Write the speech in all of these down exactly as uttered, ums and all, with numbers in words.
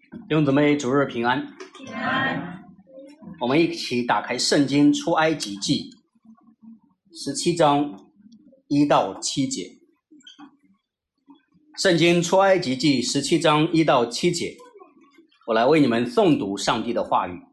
弟兄姊妹，主日平安。 平安。 我们一起打开圣经出埃及记十七章一到七节。圣经出埃及记十七章一到七节，我来为你们诵读上帝的话语。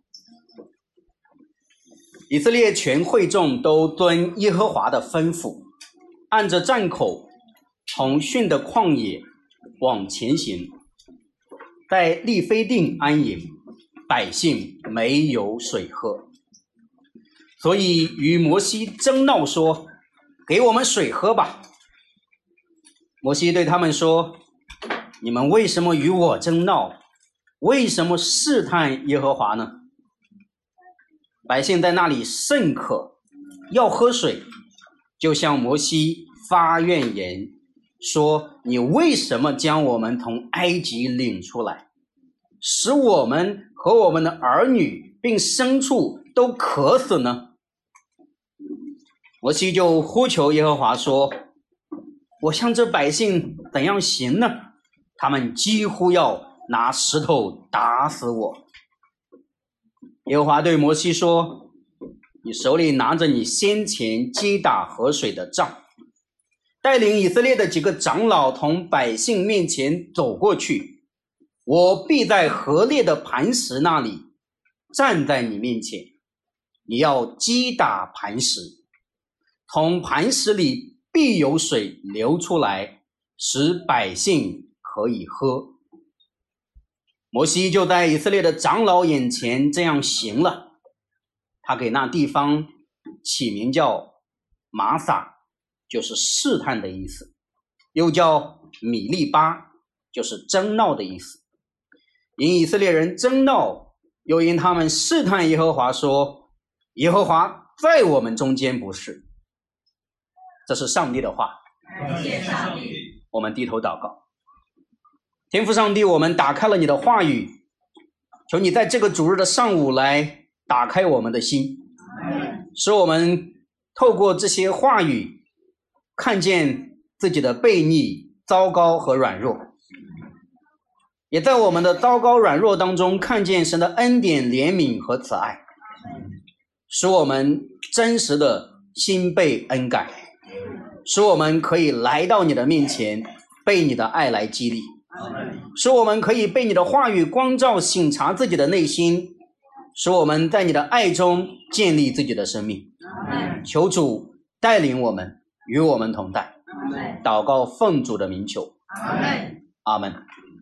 以色列全会众都遵耶和华的吩咐，按着站口从逊的旷野往前行，在利非定安营，百姓没有水喝，所以与摩西争闹说：给我们水喝吧。摩西对他们说：你们为什么与我争闹？为什么试探耶和华呢？百姓在那里甚渴，要喝水，就向摩西发怨言，说：你为什么将我们从埃及领出来，使我们和我们的儿女并牲畜都渴死呢？摩西就呼求耶和华说：我向这百姓怎样行呢？他们几乎要拿石头打死我。耶和华对摩西说：你手里拿着你先前击打河水的杖，带领以色列的几个长老从百姓面前走过去，我必在河裂的磐石那里站在你面前，你要击打磐石，从磐石里必有水流出来，使百姓可以喝。摩西就在以色列的长老眼前这样行了，他给那地方起名叫玛撒，就是试探的意思，又叫米利巴，就是争闹的意思。因以色列人争闹，又因他们试探耶和华，说：耶和华在我们中间不是。这是上帝的话。 感谢上帝。 我们低头祷告。天父上帝，我们打开了你的话语，求你在这个主日的上午来打开我们的心，使我们透过这些话语看见自己的悖逆、糟糕和软弱，也在我们的糟糕软弱当中看见神的恩典、怜悯和慈爱，使我们真实的心被恩感，使我们可以来到你的面前，被你的爱来激励，使我们可以被你的话语光照，省察自己的内心，使我们在你的爱中建立自己的生命。求主带领我们，与我们同在。祷告奉主的名求。阿们。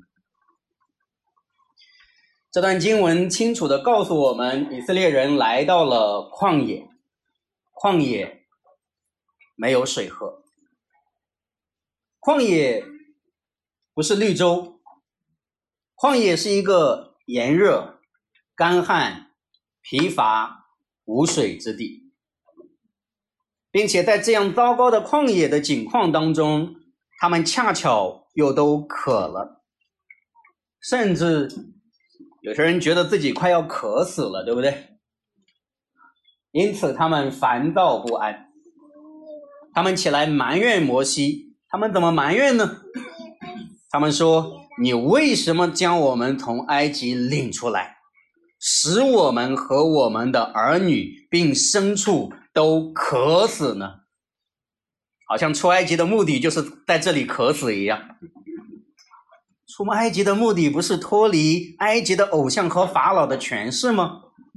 这段经文清楚地告诉我们，以色列人来到了旷野，旷野没有水喝。旷野不是绿洲，旷野是一个炎热、干旱、疲乏、无水之地，并且在这样糟糕的旷野的景况当中，他们恰巧又都渴了，甚至有些人觉得自己快要渴死了，对不对？因此他们烦躁不安，他们起来埋怨摩西。他们怎么埋怨呢？他们说：你为什么将我们从埃及领出来，使我们和我们的儿女并牲畜都渴死呢？好像出埃及的目的就是在这里渴死一样。出埃及的目的不是脱离埃及的偶像和法老的权势吗？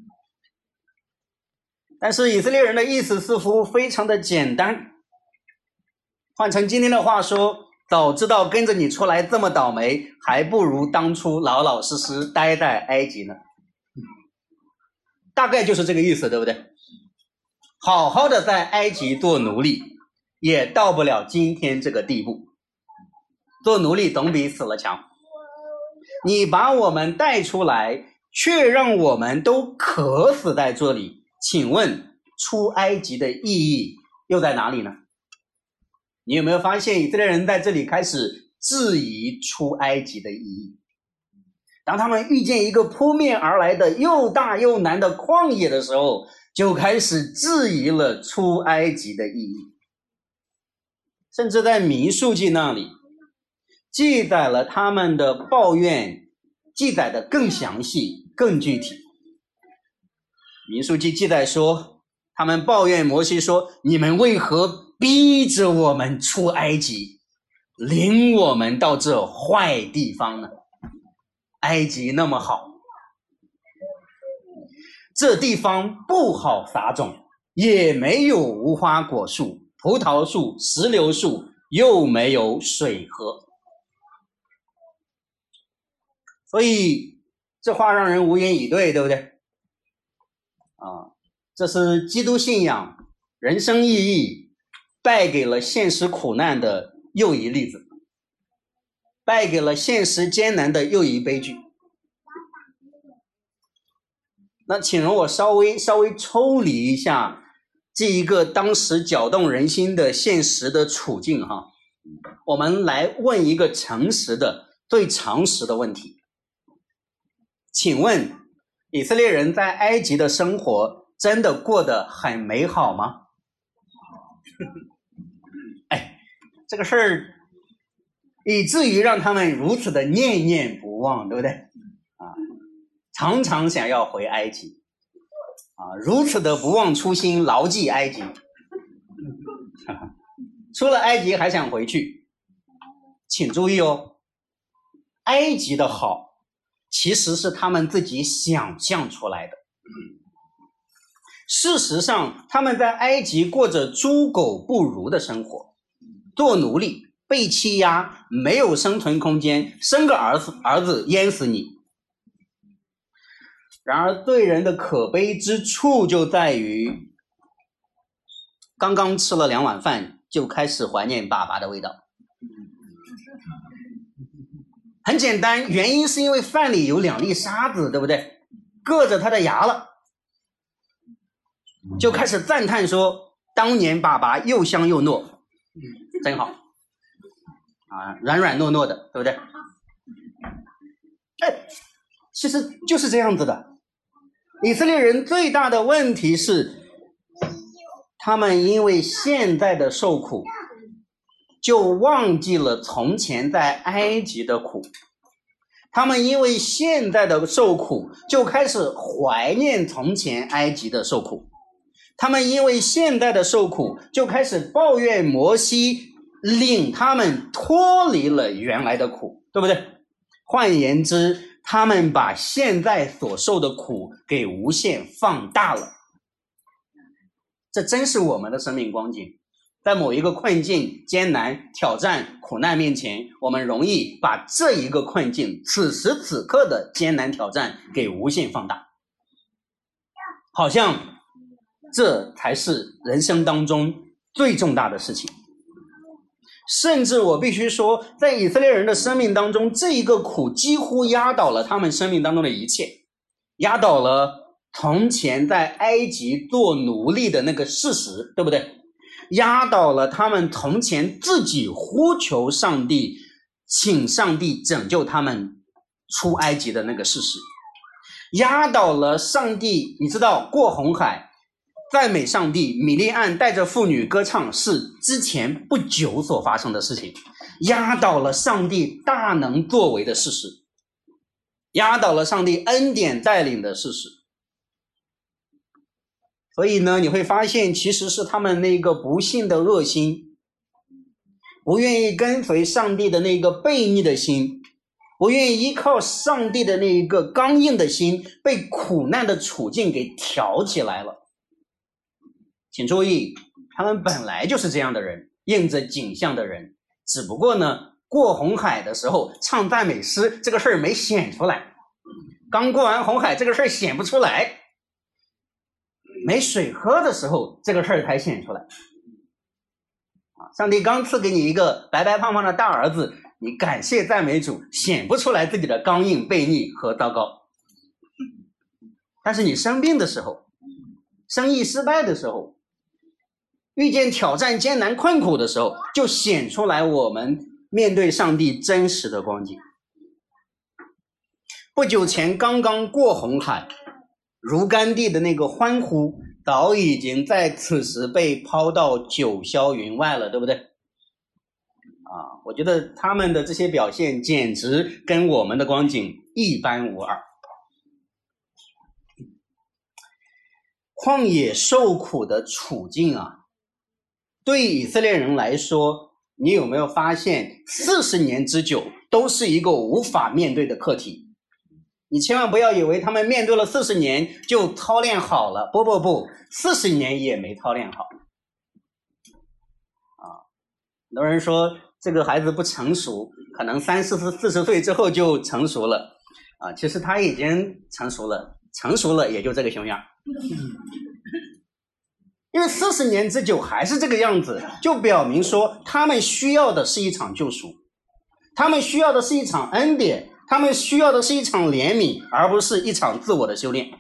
但是以色列人的意思似乎非常的简单，换成今天的话说，早知道跟着你出来这么倒霉，还不如当初老老实实待在埃及呢。大概就是这个意思，对不对？好好的在埃及做奴隶，也到不了今天这个地步。做奴隶总比死了强。你把我们带出来，却让我们都渴死在这里，请问出埃及的意义又在哪里呢？你有没有发现以色列人在这里开始质疑出埃及的意义？当他们遇见一个扑面而来的又大又难的旷野的时候，就开始质疑了出埃及的意义。甚至在民数记那里记载了他们的抱怨、 记载的更详细更具体。民数记记载说，他们抱怨摩西说，你们为何逼着我们出埃及，领我们到这坏地方呢？埃及那么好，这地方不好撒种，也没有无花果树、葡萄树、石榴树，又没有水喝。所以这话让人无言以对，对不对？啊，这是基督信仰人生意义败给了现实苦难的又一例子，败给了现实艰难的又一悲剧。那请容我稍微稍微抽离一下这一个当时搅动人心的现实的处境哈，我们来问一个诚实的最常识的问题。请问以色列人在埃及的生活真的过得很美好吗？哎，这个事儿以至于让他们如此的念念不忘，对不对啊？常常想要回埃及啊，如此的不忘初心，牢记埃及。出了埃及还想回去，请注意哦，埃及的好其实是他们自己想象出来的。事实上，他们在埃及过着猪狗不如的生活，做奴隶，被欺压，没有生存空间，生个儿子儿子淹死你。然而对人的可悲之处就在于，刚刚吃了两碗饭就开始怀念爸爸的味道。很简单，原因是因为饭里有两粒沙子，对不对？硌着他的牙了，就开始赞叹说，当年爸爸又香又糯，真好啊，软软糯糯的，对不对？哎，其实就是这样子的。以色列人最大的问题是，他们因为现在的受苦，就忘记了从前在埃及的苦。他们因为现在的受苦，就开始怀念从前埃及的受苦。他们因为现在的受苦，就开始抱怨摩西领他们脱离了原来的苦，对不对？换言之，他们把现在所受的苦给无限放大了。这真是我们的生命光景。在某一个困境、艰难、挑战、苦难面前，我们容易把这一个困境、此时此刻的艰难挑战给无限放大，好像这才是人生当中最重大的事情。甚至我必须说，在以色列人的生命当中，这一个苦几乎压倒了他们生命当中的一切，压倒了从前在埃及做奴隶的那个事实，对不对？压倒了他们从前自己呼求上帝，请上帝拯救他们出埃及的那个事实，压倒了上帝。你知道过红海赞美上帝，米利暗带着妇女歌唱是之前不久所发生的事情，压倒了上帝大能作为的事实，压倒了上帝恩典带领的事实。所以呢，你会发现其实是他们那个不幸的恶心，不愿意跟随上帝的那个悖逆的心，不愿意依靠上帝的那一个刚硬的心，被苦难的处境给挑起来了。请注意，他们本来就是这样的人，应着景象的人，只不过呢，过红海的时候唱赞美诗这个事儿没显出来，刚过完红海这个事儿显不出来，没水喝的时候这个事儿才显出来。上帝刚赐给你一个白白胖胖的大儿子，你感谢赞美主，显不出来自己的刚硬、悖逆和糟糕。但是你生病的时候，生意失败的时候，遇见挑战、艰难、困苦的时候，就显出来我们面对上帝真实的光景。不久前刚刚过红海，如甘地的那个欢呼早已经在此时被抛到九霄云外了，对不对？ 啊，我觉得他们的这些表现简直跟我们的光景一般无二。旷野受苦的处境啊，对以色列人来说，你有没有发现四十年之久都是一个无法面对的课题？你千万不要以为他们面对了四十年就操练好了，不不不，四十年也没操练好。啊，很多人说这个孩子不成熟，可能三四十四十岁之后就成熟了啊，其实他已经成熟了，成熟了也就这个熊样。因为四十年之久还是这个样子，就表明说他们需要的是一场救赎，他们需要的是一场恩典，他们需要的是一场怜悯，而不是一场自我的修炼。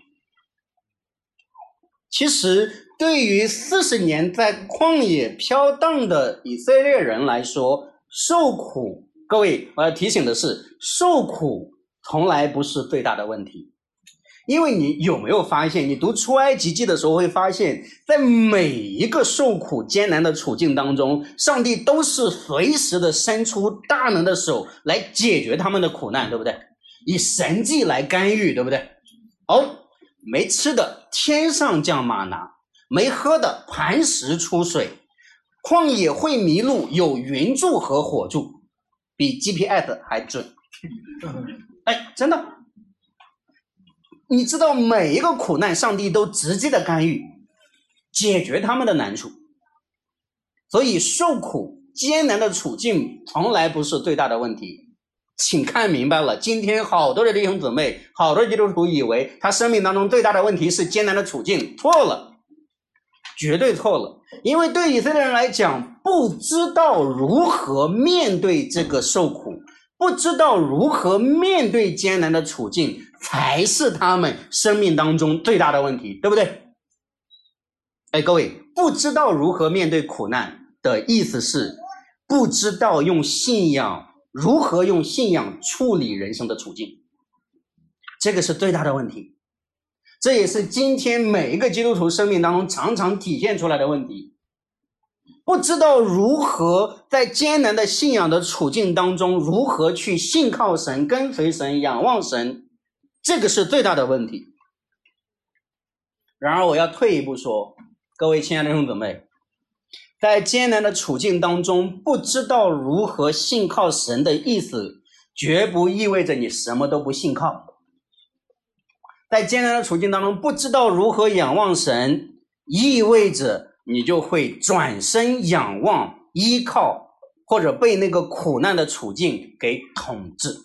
其实对于四十年在旷野飘荡的以色列人来说，受苦，各位，我要提醒的是，受苦从来不是最大的问题。因为你有没有发现，你读出埃及记的时候会发现，在每一个受苦艰难的处境当中，上帝都是随时的伸出大能的手来解决他们的苦难，对不对？以神迹来干预，对不对？哦，没吃的天上降玛拿，没喝的磐石出水，旷野会迷路，有云柱和火柱，比 G P S 还准。哎，真的。你知道每一个苦难上帝都直接的干预解决他们的难处，所以受苦艰难的处境从来不是最大的问题。请看明白了，今天好多的弟兄姊妹，好多基督徒以为他生命当中最大的问题是艰难的处境，错了，绝对错了。因为对以色列人来讲，不知道如何面对这个受苦，不知道如何面对艰难的处境，才是他们生命当中最大的问题，对不对？哎，各位，不知道如何面对苦难的意思是不知道用信仰如何用信仰处理人生的处境，这个是最大的问题。这也是今天每一个基督徒生命当中常常体现出来的问题。不知道如何在艰难的信仰的处境当中，如何去信靠神、跟随神、仰望神，这个是最大的问题。然而我要退一步说，各位亲爱的弟兄姊妹，在艰难的处境当中，不知道如何信靠神的意思，绝不意味着你什么都不信靠。在艰难的处境当中，不知道如何仰望神，意味着你就会转身仰望、依靠，或者被那个苦难的处境给统治。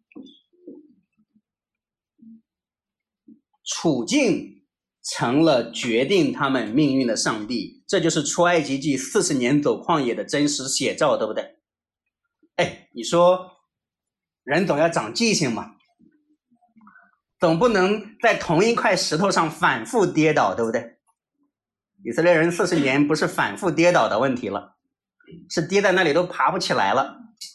处境成了决定他们命运的上帝，这就是出埃及记四十年走旷野的真实写照，对不对？哎，你说人总要长记性嘛，总不能在同一块石头上反复跌倒，对不对？以色列人四十年不是反复跌倒的问题了，是跌在那里都爬不起来了。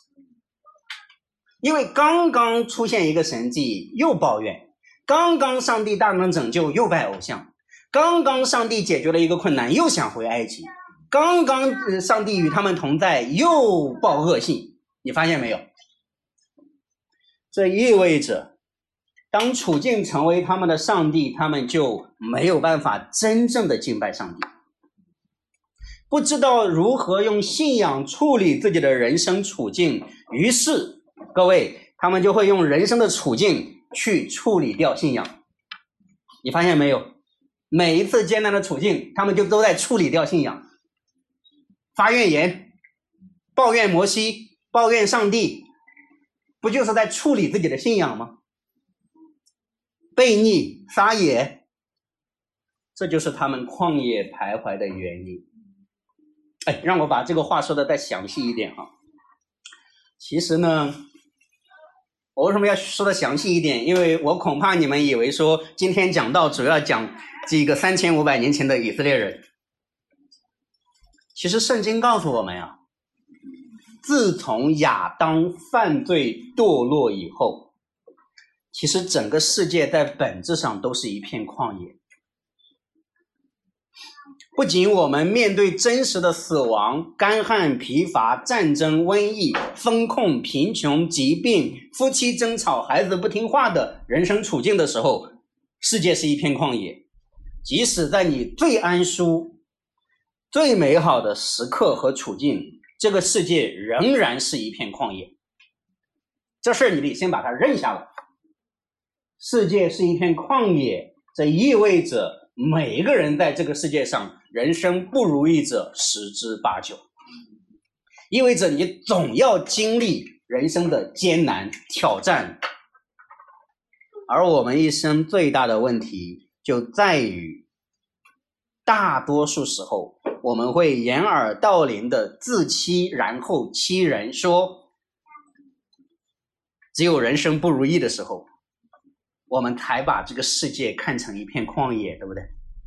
因为刚刚出现一个神迹又抱怨，刚刚上帝大能拯救又拜偶像，刚刚上帝解决了一个困难又想回埃及，刚刚上帝与他们同在又报恶信。你发现没有？这意味着当处境成为他们的上帝，他们就没有办法真正的敬拜上帝，不知道如何用信仰处理自己的人生处境，于是各位，他们就会用人生的处境去处理掉信仰。你发现没有？每一次艰难的处境，他们就都在处理掉信仰，发怨言，抱怨摩西，抱怨上帝，不就是在处理自己的信仰吗？悖逆撒野，这就是他们旷野徘徊的原因。哎，让我把这个话说的再详细一点啊。其实呢，我为什么要说的详细一点？因为我恐怕你们以为说今天讲到主要讲这个三千五百年前的以色列人。其实圣经告诉我们啊，自从亚当犯罪堕落以后，其实整个世界在本质上都是一片旷野。 不仅我们面对真实的死亡、干旱、疲乏、战争、瘟疫、风控、贫穷、疾病、夫妻争吵、孩子不听话的人生处境的时候，世界是一片旷野。即使在你最安舒、最美好的时刻和处境，这个世界仍然是一片旷野。这事儿你得先把它认下来。世界是一片旷野，这意味着每一个人在这个世界上人生不如意者十之八九，意味着你总要经历人生的艰难挑战。而我们一生最大的问题就在于，大多数时候我们会掩耳盗铃的自欺，然后欺人，说只有人生不如意的时候，我们才把这个世界看成一片旷野，对不对？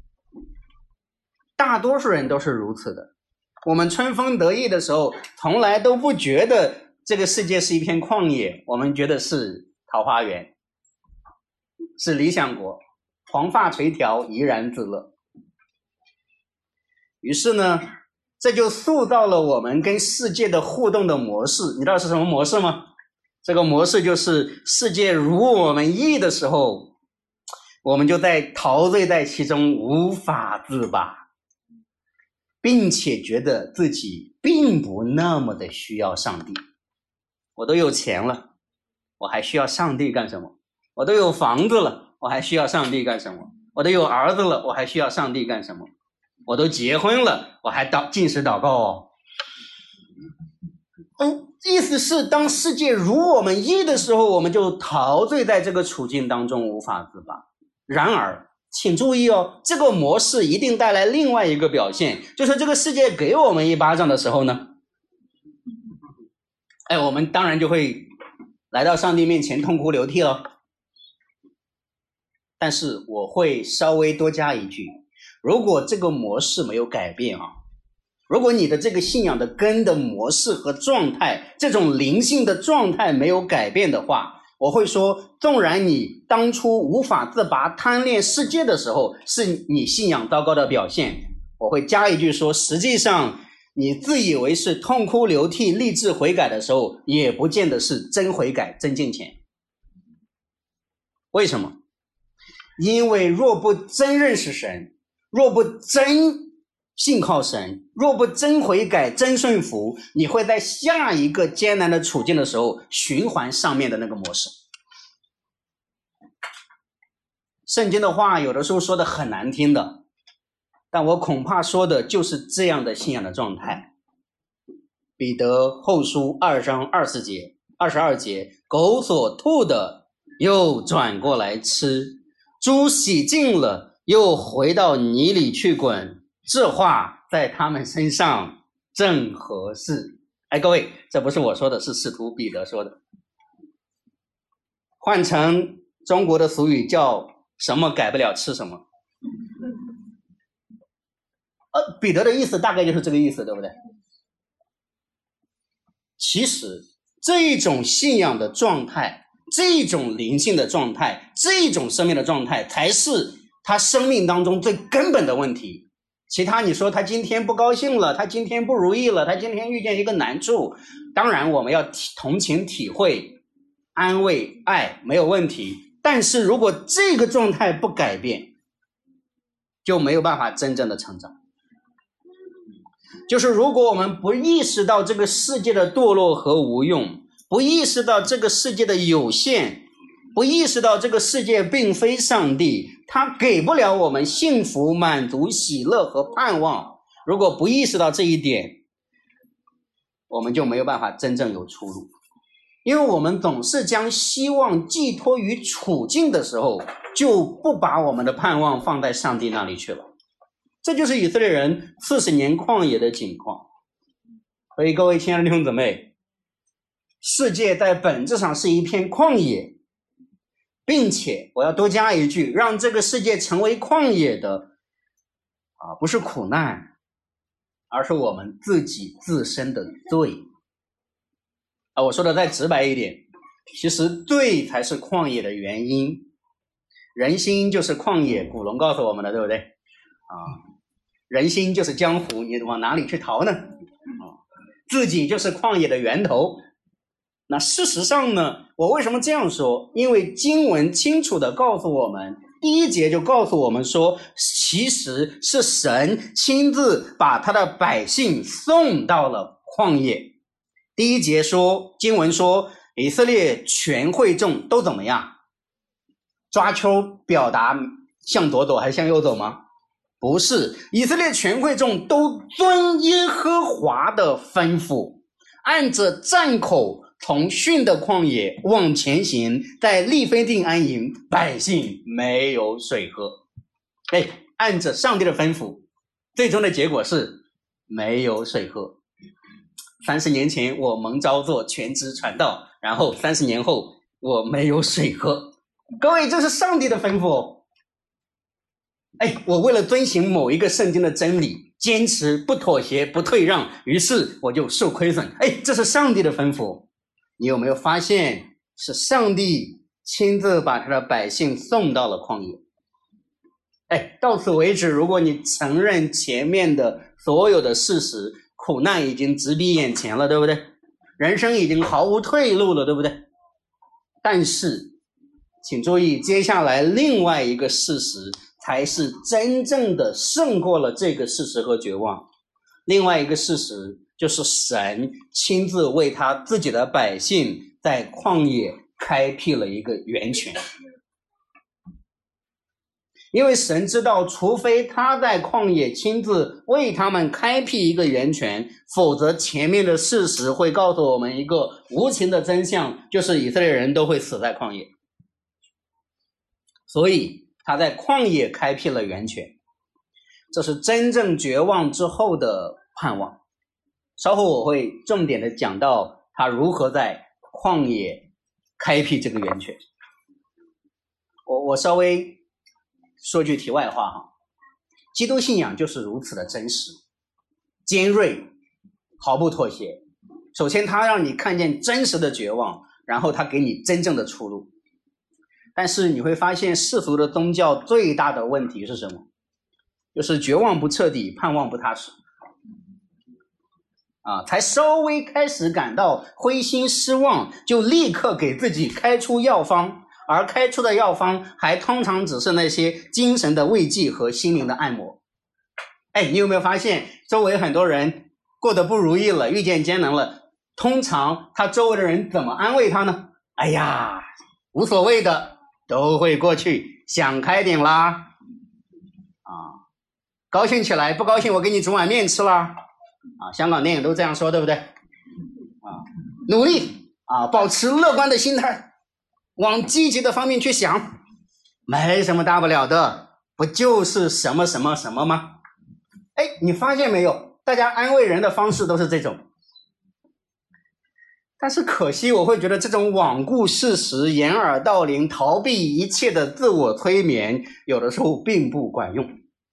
大多数人都是如此的。我们春风得意的时候，从来都不觉得这个世界是一片旷野，我们觉得是桃花源，是理想国，黄发垂髫，怡然自乐。于是呢，这就塑造了我们跟世界的互动的模式。你知道是什么模式吗？这个模式就是世界如我们意的时候，我们就在陶醉在其中无法自拔，并且觉得自己并不那么的需要上帝。我都有钱了，我还需要上帝干什么？我都有房子了，我还需要上帝干什么？我都有儿子了，我还需要上帝干什么？我都结婚了，我还祷禁食祷告哦。嗯，意思是当世界如我们意的时候，我们就陶醉在这个处境当中无法自拔。然而请注意哦，这个模式一定带来另外一个表现，就是这个世界给我们一巴掌的时候呢，哎，我们当然就会来到上帝面前痛哭流涕了。但是我会稍微多加一句，如果这个模式没有改变啊，如果你的这个信仰的根的模式和状态，这种灵性的状态没有改变的话，我会说，纵然你当初无法自拔贪恋世界的时候是你信仰糟糕的表现，我会加一句说，实际上你自以为是痛哭流涕立志悔改的时候，也不见得是真悔改真敬虔。为什么？因为若不真认识神，若不真信靠神，若不真悔改真顺服，你会在下一个艰难的处境的时候循环上面的那个模式。圣经的话有的时候说的很难听的，但我恐怕说的就是这样的信仰的状态。彼得后书二章二十节二十二节，狗所吐的又转过来吃，猪洗净了又回到泥里去滚，这话在他们身上正合适。哎，各位，这不是我说的，是使徒彼得说的。换成中国的俗语叫什么改不了吃什么。呃，彼得的意思大概就是这个意思，对不对？其实这种信仰的状态，这种灵性的状态，这种生命的状态，才是他生命当中最根本的问题。其他你说他今天不高兴了，他今天不如意了，他今天遇见一个难处，当然我们要同情体会安慰爱，没有问题。但是如果这个状态不改变，就没有办法真正的成长。就是如果我们不意识到这个世界的堕落和无用，不意识到这个世界的有限，不意识到这个世界并非上帝，它给不了我们幸福、满足、喜乐和盼望，如果不意识到这一点，我们就没有办法真正有出路。因为我们总是将希望寄托于处境的时候，就不把我们的盼望放在上帝那里去了。这就是以色列人四十年旷野的景况。所以各位亲爱的弟兄姊妹，世界在本质上是一片旷野，并且我要多加一句，让这个世界成为旷野的啊，不是苦难，而是我们自己自身的罪。啊，我说的再直白一点，其实罪才是旷野的原因。人心就是旷野，古龙告诉我们的，对不对？啊， 人心就是江湖，你往哪里去逃呢？啊，自己就是旷野的源头。那事实上呢，我为什么这样说？因为经文清楚地告诉我们，第一节就告诉我们说，其实是神亲自把他的百姓送到了旷野。第一节说，经文说以色列全会众都怎么样？抓秋表达向左走还是向右走吗？不是，以色列全会众都遵耶和华的吩咐，按着站口从逊的旷野往前行，在利非定安营，百姓没有水喝。哎，按着上帝的吩咐，最终的结果是没有水喝。三十年前我蒙召做全职传道，然后三十年后我没有水喝。各位，这是上帝的吩咐。哎，我为了遵行某一个圣经的真理，坚持不妥协不退让，于是我就受亏损。哎，这是上帝的吩咐。你有没有发现，是上帝亲自把他的百姓送到了旷野？哎，到此为止，如果你承认前面的所有的事实，苦难已经直逼眼前了，对不对？人生已经毫无退路了，对不对？但是请注意，接下来另外一个事实才是真正的胜过了这个事实和绝望。另外一个事实就是神亲自为他自己的百姓在旷野开辟了一个源泉。因为神知道，除非他在旷野亲自为他们开辟一个源泉，否则前面的事实会告诉我们一个无情的真相，就是以色列人都会死在旷野。所以他在旷野开辟了源泉，这是真正绝望之后的盼望。稍后我会重点的讲到他如何在旷野开辟这个源泉。我我稍微说句题外话哈，基督信仰就是如此的真实、尖锐，毫不妥协。首先他让你看见真实的绝望，然后他给你真正的出路。但是你会发现，世俗的宗教最大的问题是什么？就是绝望不彻底，盼望不踏实。啊，才稍微开始感到灰心失望，就立刻给自己开出药方，而开出的药方还通常只是那些精神的慰藉和心灵的按摩。哎，你有没有发现，周围很多人过得不如意了，遇见艰难了，通常他周围的人怎么安慰他呢？哎呀，无所谓的，都会过去，想开点啦。啊，高兴起来，不高兴我给你煮碗面吃啦。啊，香港电影都这样说，对不对？啊，努力啊，保持乐观的心态，往积极的方面去想，没什么大不了的，不就是什么什么什么吗？哎，你发现没有？大家安慰人的方式都是这种。但是可惜，我会觉得这种罔顾事实、掩耳盗铃、逃避一切的自我催眠，有的时候并不管用。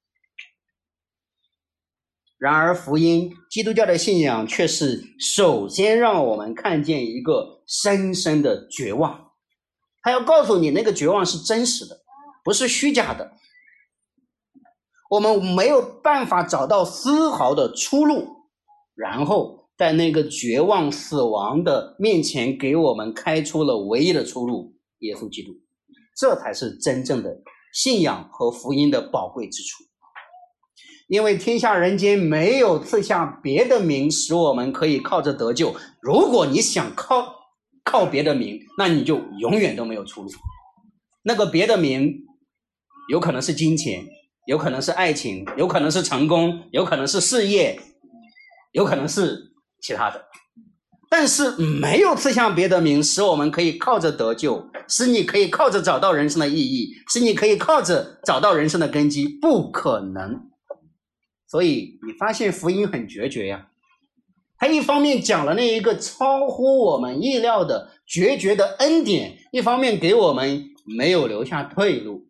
然而福音，基督教的信仰却是首先让我们看见一个深深的绝望，他要告诉你那个绝望是真实的，不是虚假的。我们没有办法找到丝毫的出路，然后在那个绝望死亡的面前给我们开出了唯一的出路，耶稣基督。这才是真正的信仰和福音的宝贵之处。因为天下人间没有赐下别的名使我们可以靠着得救，如果你想靠靠别的名，那你就永远都没有出路。那个别的名有可能是金钱，有可能是爱情，有可能是成功，有可能是事业，有可能是其他的，但是没有赐下别的名使我们可以靠着得救，使你可以靠着找到人生的意义，使你可以靠着找到人生的根基，不可能。所以你发现福音很决绝呀，他一方面讲了那一个超乎我们意料的决绝的恩典，一方面给我们没有留下退路。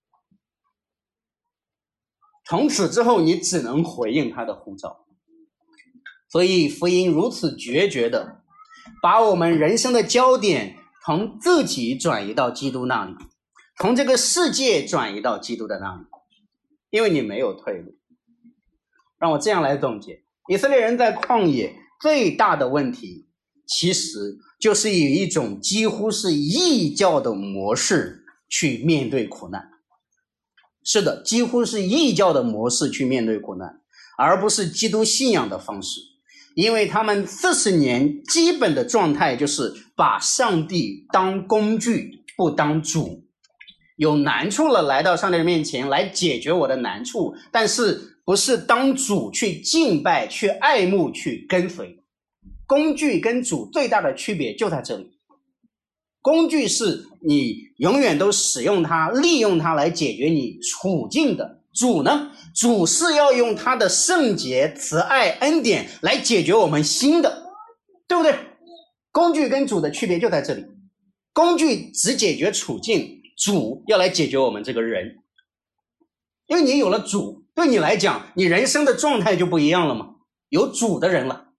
从此之后你只能回应他的呼召。所以福音如此决绝的把我们人生的焦点从自己转移到基督那里，从这个世界转移到基督的那里，因为你没有退路。 让我这样来总结，以色列人在旷野最大的问题，其实就是以一种几乎是异教的模式去面对苦难。是的，几乎是异教的模式去面对苦难，而不是基督信仰的方式。因为他们四十年基本的状态就是把上帝当工具，不当主。有难处了，来到上帝的面前来解决我的难处，但是不是当主去敬拜、去爱慕、去跟随。工具跟主最大的区别就在这里。工具是你永远都使用它、利用它来解决你处境的。主呢？主是要用他的圣洁、慈爱、恩典来解决我们心的，对不对？工具跟主的区别就在这里。工具只解决处境，主要来解决我们这个人。因为你有了主，对你来讲，你人生的状态就不一样了嘛，有主的人了。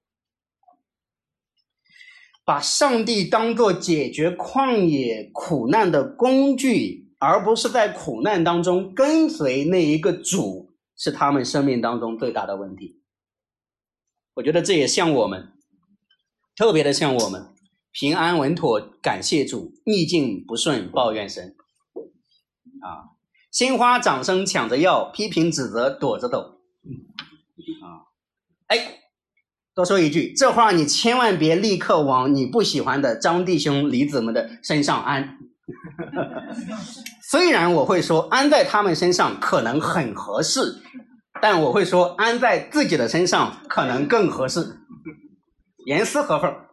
把上帝当作解决旷野苦难的工具，而不是在苦难当中跟随那一个主，是他们生命当中最大的问题。我觉得这也像我们，特别的像我们，平安稳妥感谢主，逆境不顺抱怨神啊，鲜花掌声抢着要，批评指责躲着走啊。哎，多说一句，这话你千万别立刻往你不喜欢的张弟兄李子们的身上安。虽然我会说安在他们身上可能很合适，但我会说安在自己的身上可能更合适，严丝合缝。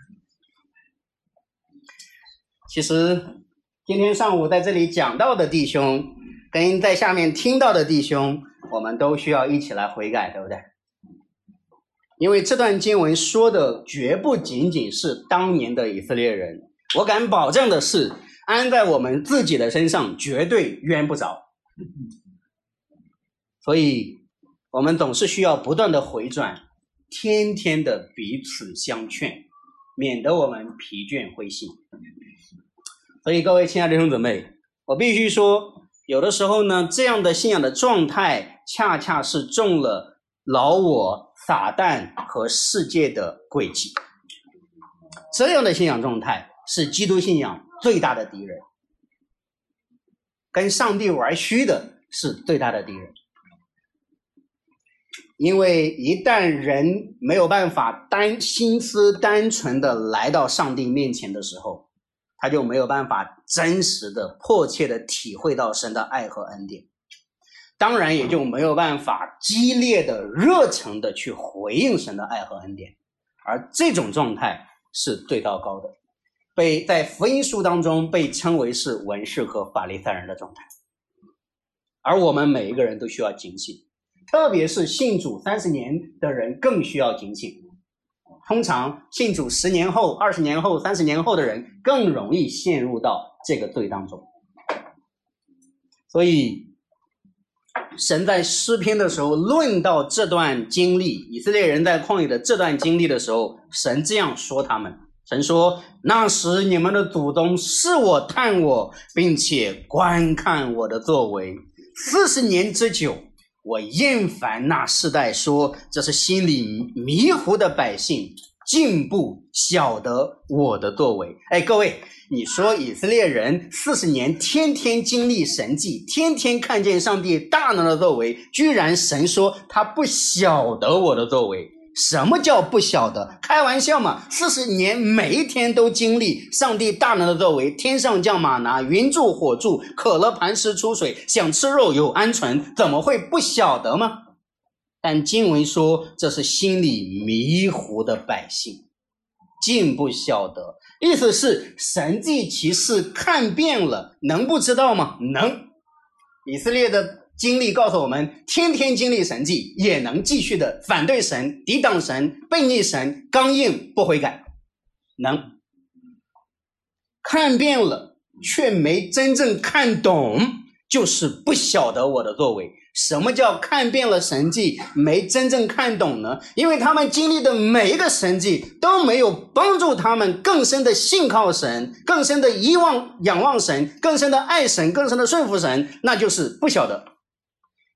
其实今天上午在这里讲到的弟兄跟在下面听到的弟兄，我们都需要一起来悔改，对不对？因为这段经文说的绝不仅仅是当年的以色列人，我敢保证的是安在我们自己的身上绝对冤不着。所以我们总是需要不断的回转，天天的彼此相劝，免得我们疲倦灰心。所以各位亲爱的弟兄姊妹，我必须说，有的时候呢，这样的信仰的状态恰恰是中了老我、撒旦和世界的诡计。这样的信仰状态是基督信仰最大的敌人，跟上帝玩虚的是最大的敌人。因为一旦人没有办法单心思单纯的来到上帝面前的时候，他就没有办法真实的迫切的体会到神的爱和恩典，当然也就没有办法激烈的热诚的去回应神的爱和恩典。而这种状态是最糟糕的，被在福音书当中被称为是文士和法利赛人的状态。而我们每一个人都需要警醒，特别是信主三十年的人更需要警醒。通常信主十年后、二十年后、三十年后的人更容易陷入到这个罪当中。所以神在诗篇的时候论到这段经历，以色列人在旷野的这段经历的时候，神这样说他们，神说，那时你们的祖宗视我探我，并且观看我的作为，四十年之久，我厌烦那世代说这是心里迷糊的百姓，竟不晓得我的作为。哎，各位，你说以色列人四十年天天经历神迹，天天看见上帝大能的作为，居然神说他不晓得我的作为。什么叫不晓得？开玩笑嘛！四十年每一天都经历上帝大能的作为，天上降玛拿，云柱火柱，渴了磐石出水，想吃肉有鹌鹑，怎么会不晓得吗？但经文说这是心里迷糊的百姓，竟不晓得，意思是神迹奇事看遍了，能不知道吗？能。以色列的经历告诉我们，天天经历神迹，也能继续的反对神、抵挡神、悖逆神、刚硬不悔改，能。看遍了却没真正看懂，就是不晓得我的作为。什么叫看遍了神迹没真正看懂呢？因为他们经历的每一个神迹都没有帮助他们更深的信靠神，更深的依望仰望神，更深的爱神，更深的顺服神，那就是不晓得。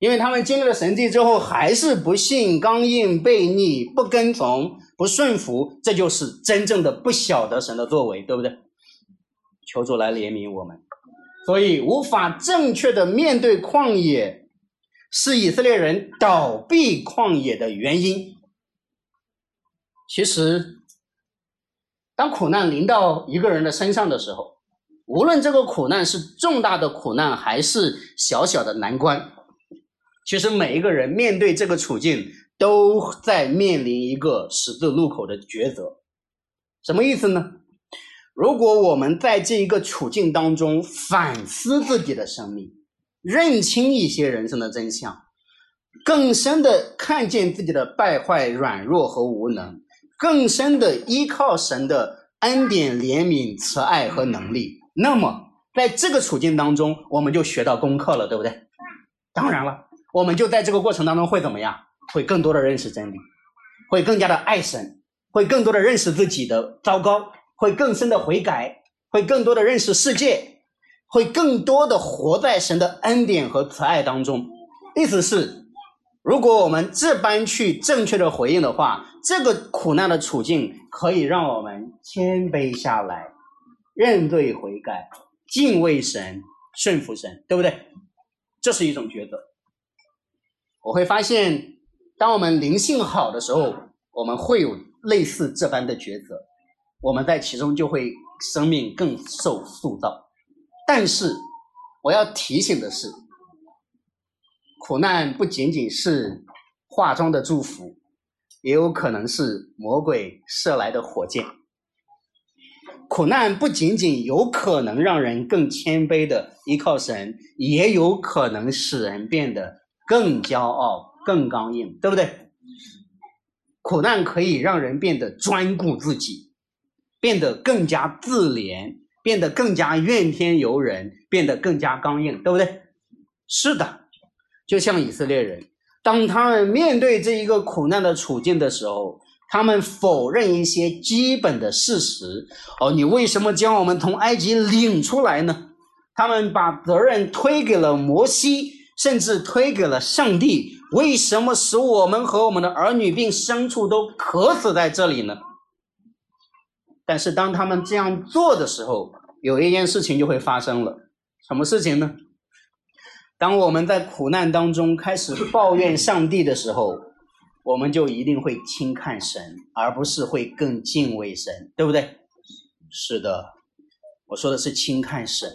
因为他们经历了神迹之后还是不信、刚硬、悖逆、不跟从、不顺服，这就是真正的不晓得神的作为，对不对？求主来怜悯我们。所以无法正确的面对旷野，是以色列人倒闭旷野的原因。其实当苦难临到一个人的身上的时候，无论这个苦难是重大的苦难还是小小的难关，其实每一个人面对这个处境都在面临一个十字路口的抉择。什么意思呢？如果我们在这一个处境当中反思自己的生命，认清一些人生的真相，更深的看见自己的败坏、软弱和无能，更深的依靠神的恩典、怜悯、慈爱和能力，那么在这个处境当中我们就学到功课了，对不对？当然了，我们就在这个过程当中会怎么样？会更多的认识真理，会更加的爱神，会更多的认识自己的糟糕，会更深的悔改，会更多的认识世界，会更多的活在神的恩典和慈爱当中。意思是，如果我们这般去正确的回应的话，这个苦难的处境可以让我们谦卑下来，认罪悔改，敬畏神，顺服神，对不对？这是一种抉择。我会发现当我们灵性好的时候，我们会有类似这般的抉择，我们在其中就会生命更受塑造。但是我要提醒的是，苦难不仅仅是化妆的祝福，也有可能是魔鬼射来的火箭。苦难不仅仅有可能让人更谦卑的依靠神，也有可能使人变得更骄傲、更刚硬，对不对？苦难可以让人变得专顾自己，变得更加自怜，变得更加怨天尤人，变得更加刚硬，对不对？是的，就像以色列人，当他们面对这一个苦难的处境的时候，他们否认一些基本的事实。哦，你为什么将我们从埃及领出来呢？他们把责任推给了摩西，甚至推给了上帝。为什么使我们和我们的儿女并牲畜都渴死在这里呢？但是当他们这样做的时候，有一件事情就会发生了。什么事情呢？当我们在苦难当中开始抱怨上帝的时候，我们就一定会轻看神，而不是会更敬畏神，对不对？是的，我说的是轻看神。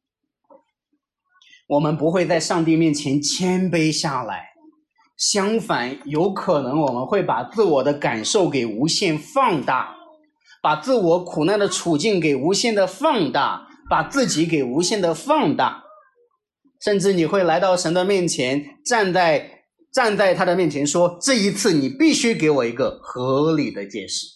我们不会在上帝面前谦卑下来，相反，有可能我们会把自我的感受给无限放大，把自我苦难的处境给无限的放大，把自己给无限的放大，甚至你会来到神的面前，站在站在他的面前说，这一次你必须给我一个合理的解释。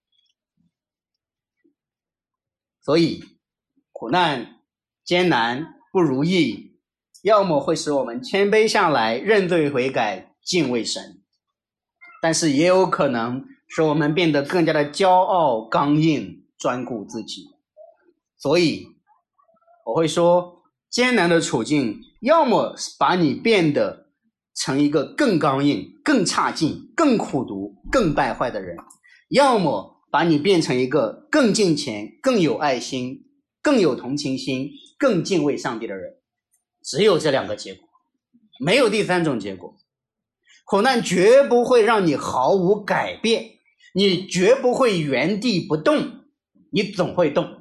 所以苦难、艰难、不如意，要么会使我们谦卑下来，认罪悔改，敬畏神，但是也有可能使我们变得更加的骄傲、刚硬，专顾自己。所以我会说，艰难的处境要么把你变得成一个更刚硬、更差劲、更苦毒、更败坏的人，要么把你变成一个更敬虔、更有爱心、更有同情心、更敬畏上帝的人。只有这两个结果，没有第三种结果。苦难绝不会让你毫无改变，你绝不会原地不动，你总会动。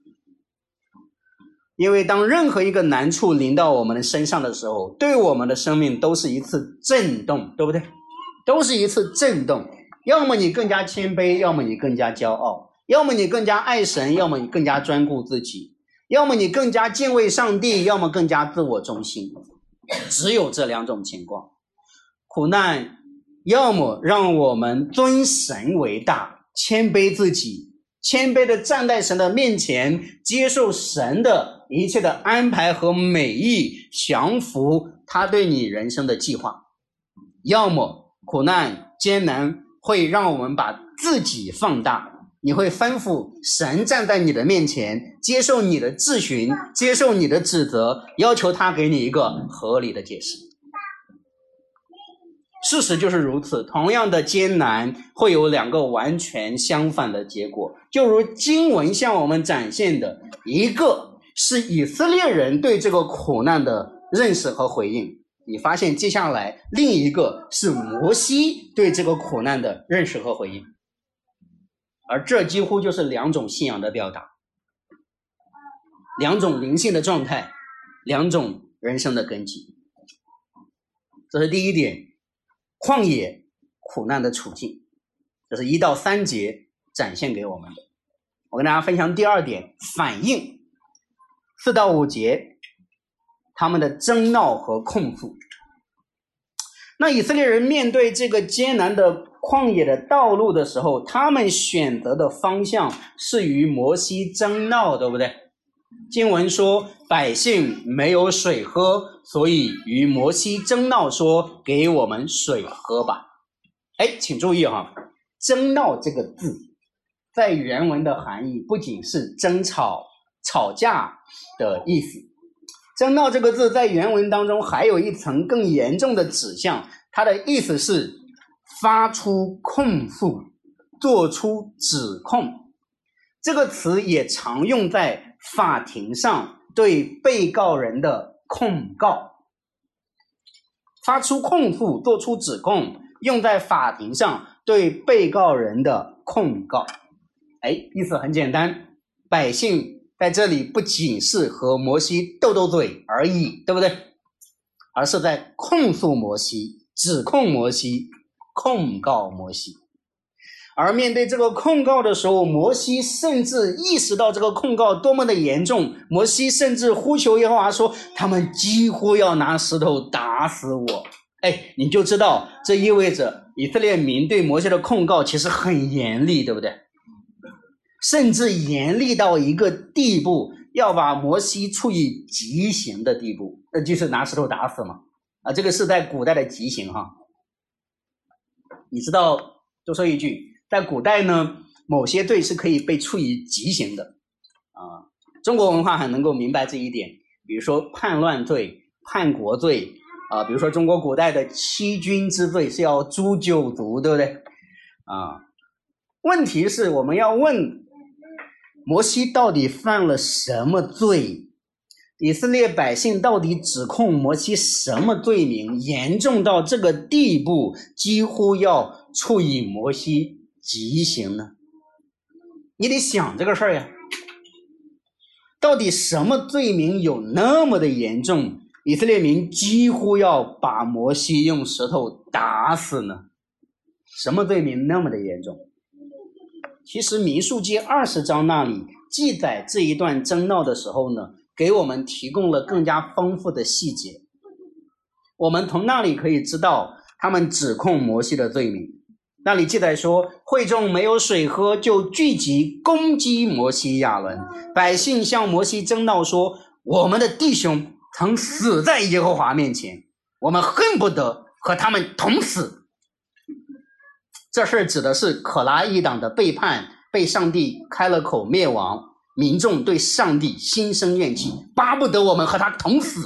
因为当任何一个难处临到我们的身上的时候，对我们的生命都是一次震动，对不对？都是一次震动。要么你更加谦卑，要么你更加骄傲，要么你更加爱神，要么你更加专顾自己，要么你更加敬畏上帝，要么更加自我中心。只有这两种情况。苦难要么让我们尊神为大，谦卑自己，谦卑的站在神的面前，接受神的一切的安排和美意，降服他对你人生的计划。要么苦难艰难会让我们把自己放大，你会吩咐神站在你的面前，接受你的质询，接受你的指责，要求他给你一个合理的解释。 事实就是如此，同样的艰难会有两个完全相反的结果，就如经文向我们展现的，一个是以色列人对这个苦难的认识和回应，你发现接下来另一个是摩西对这个苦难的认识和回应，而这几乎就是两种信仰的表达，两种灵性的状态，两种人生的根基。这是第一点，旷野苦难的处境，这是一到三节展现给我们的。我跟大家分享第二点，反应，四到五节他们的争闹和控诉。那以色列人面对这个艰难的旷野的道路的时候，他们选择的方向是与摩西争闹，对不对？经文说百姓没有水喝，所以与摩西争闹说给我们水喝吧。哎，请注意哈，争闹这个字在原文的含义不仅是争吵吵架的意思，争闹这个字在原文当中还有一层更严重的指向，它的意思是发出控诉，做出指控。这个词也常用在法庭上对被告人的控告，发出控诉，做出指控，用在法庭上对被告人的控告。哎，意思很简单，百姓在这里不仅是和摩西斗斗嘴而已，对不对？而是在控诉摩西，指控摩西，控告摩西。而面对这个控告的时候，摩西甚至意识到这个控告多么的严重，摩西甚至呼求耶和华说，他们几乎要拿石头打死我。哎，你就知道这意味着以色列民对摩西的控告其实很严厉，对不对？甚至严厉到一个地步，要把摩西处以极刑的地步，那就是拿石头打死嘛。啊，这个是在古代的极刑哈。你知道，多说一句，在古代呢，某些罪是可以被处以极刑的啊。中国文化很能够明白这一点，比如说叛乱罪、叛国罪啊，比如说中国古代的欺君之罪是要诛九族，对不对啊？问题是我们要问摩西到底犯了什么罪？以色列百姓到底指控摩西什么罪名，严重到这个地步，几乎要处以摩西极刑呢？你得想这个事儿呀，到底什么罪名有那么的严重，以色列民几乎要把摩西用石头打死呢？什么罪名那么的严重？其实民数记二十章那里记载这一段争闹的时候呢，给我们提供了更加丰富的细节。我们从那里可以知道他们指控摩西的罪名。那里记载说，会众没有水喝，就聚集攻击摩西亚伦。百姓向摩西争闹说，我们的弟兄曾死在耶和华面前，我们恨不得和他们同死。这事指的是可拉一党的背叛，被上帝开了口灭亡，民众对上帝心生怨气，巴不得我们和他同死。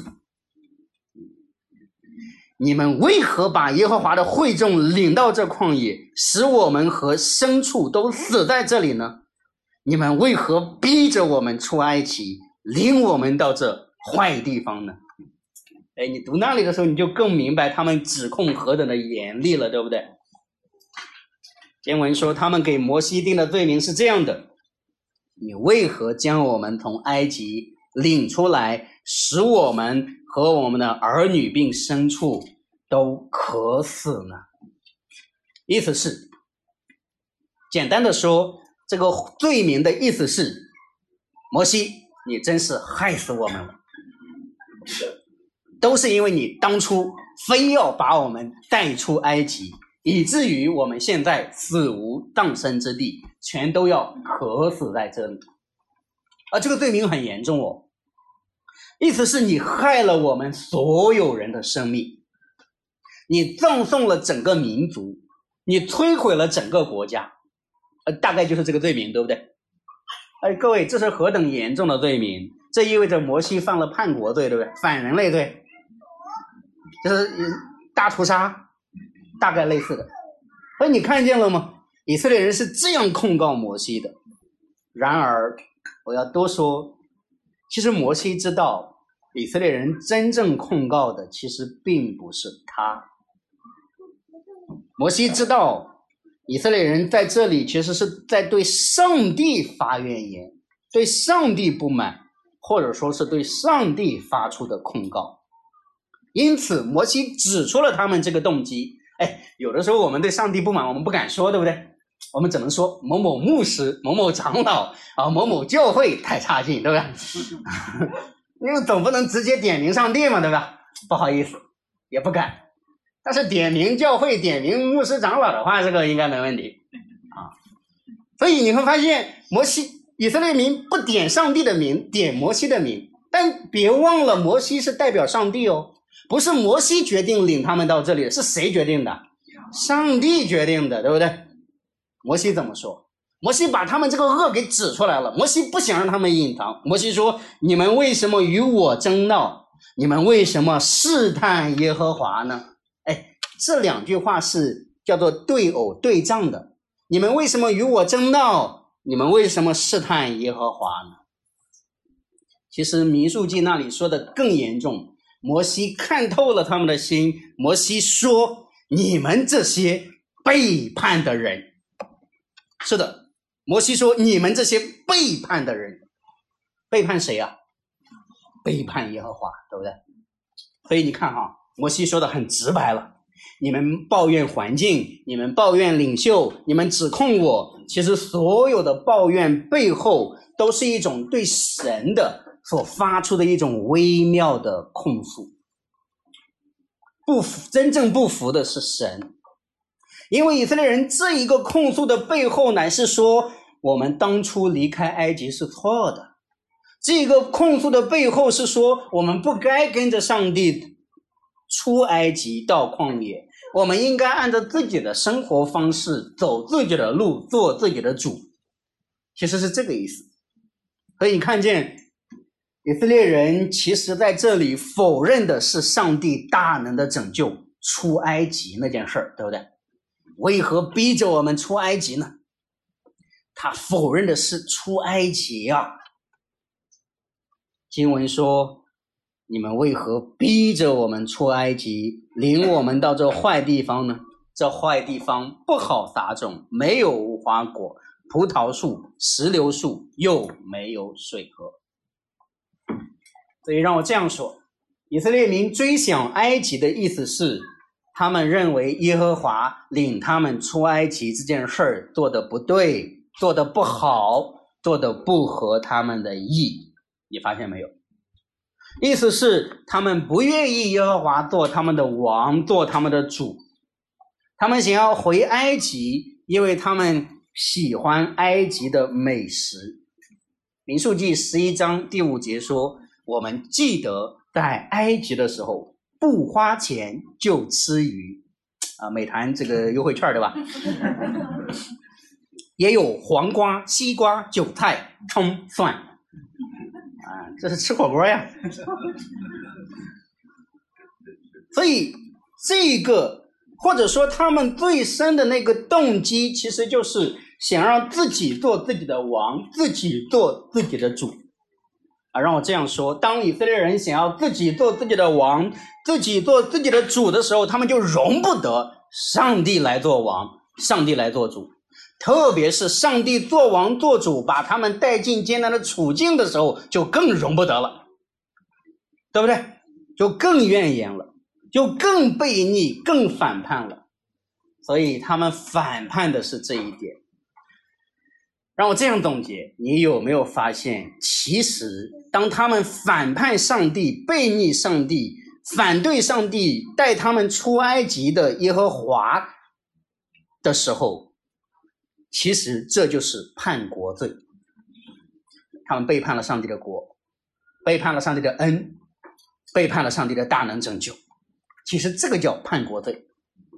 你们为何把耶和华的会众领到这旷野，使我们和牲畜都死在这里呢？你们为何逼着我们出埃及，领我们到这坏地方呢？哎，你读那里的时候，你就更明白他们指控何等的严厉了，对不对？经文说，他们给摩西定的罪名是这样的：你为何将我们从埃及领出来，使我们和我们的儿女并牲畜都渴死呢？意思是，简单的说，这个罪名的意思是，摩西，你真是害死我们了，都是因为你当初非要把我们带出埃及，以至于我们现在死无葬身之地，全都要渴死在这里。而这个罪名很严重哦，意思是你害了我们所有人的生命，你葬送了整个民族，你摧毁了整个国家，呃，大概就是这个罪名，对不对？哎，各位，这是何等严重的罪名？这意味着摩西犯了叛国罪，对不对？反人类罪，就是大屠杀。 大概类似的。所以你看见了吗？以色列人是这样控告摩西的。然而我要多说，其实摩西知道以色列人真正控告的其实并不是他。摩西知道以色列人在这里其实是在对上帝发怨言，对上帝不满，或者说是对上帝发出的控告。因此摩西指出了他们这个动机。哎，有的时候我们对上帝不满，我们不敢说，对不对？我们只能说某某牧师、某某长老啊、某某教会太差劲，对不对？因为总不能直接点名上帝嘛，对吧？不好意思，也不敢。但是点名教会、点名牧师长老的话，这个应该没问题啊。所以你会发现，摩西以色列民不点上帝的名，点摩西的名。但别忘了，摩西是代表上帝哦，不是摩西决定领他们到这里，是谁决定的？上帝决定的，对不对？摩西怎么说？摩西把他们这个恶给指出来了。摩西不想让他们隐藏。摩西说：你们为什么与我争闹？你们为什么试探耶和华呢？哎，这两句话是叫做对偶对仗的。你们为什么与我争闹？你们为什么试探耶和华呢？其实民数记那里说的更严重。摩西看透了他们的心。摩西说：你们这些背叛的人。是的，摩西说你们这些背叛的人。背叛谁啊？背叛耶和华，对不对？所以你看哈，摩西说的很直白了。你们抱怨环境，你们抱怨领袖，你们指控我，其实所有的抱怨背后都是一种对神的所发出的一种微妙的控诉。不服，真正不服的是神。因为以色列人这一个控诉的背后乃是说，我们当初离开埃及是错的。这个控诉的背后是说，我们不该跟着上帝出埃及到旷野，我们应该按照自己的生活方式走自己的路，做自己的主。其实是这个意思。所以你看见以色列人其实在这里否认的是上帝大能的拯救出埃及那件事儿，对不对？为何逼着我们出埃及呢？他否认的是出埃及啊。经文说，你们为何逼着我们出埃及，领我们到这坏地方呢？这坏地方不好撒种，没有无花果、葡萄树、石榴树，又没有水河。所以让我这样说，以色列民追想埃及的意思是，他们认为耶和华领他们出埃及这件事儿做得不对，做得不好，做得不合他们的意。你发现没有？意思是他们不愿意耶和华做他们的王，做他们的主。他们想要回埃及，因为他们喜欢埃及的美食。民数记十一章第五节说，我们记得在埃及的时候不花钱就吃鱼啊，美团这个优惠券对吧？也有黄瓜、西瓜、韭菜、葱、蒜啊，这是吃火锅呀。所以这个或者说他们最深的那个动机，其实就是想让自己做自己的王，自己做自己的主啊。让我这样说，当以色列人想要自己做自己的王，自己做自己的主的时候，他们就容不得上帝来做王，上帝来做主。特别是上帝做王做主，把他们带进艰难的处境的时候，就更容不得了，对不对？就更怨言了，就更悖逆，更反叛了。所以他们反叛的是这一点。让我这样总结，你有没有发现，其实当他们反叛上帝，悖逆上帝，反对上帝带他们出埃及的耶和华的时候，其实这就是叛国罪。他们背叛了上帝的国，背叛了上帝的恩，背叛了上帝的大能拯救。其实这个叫叛国罪。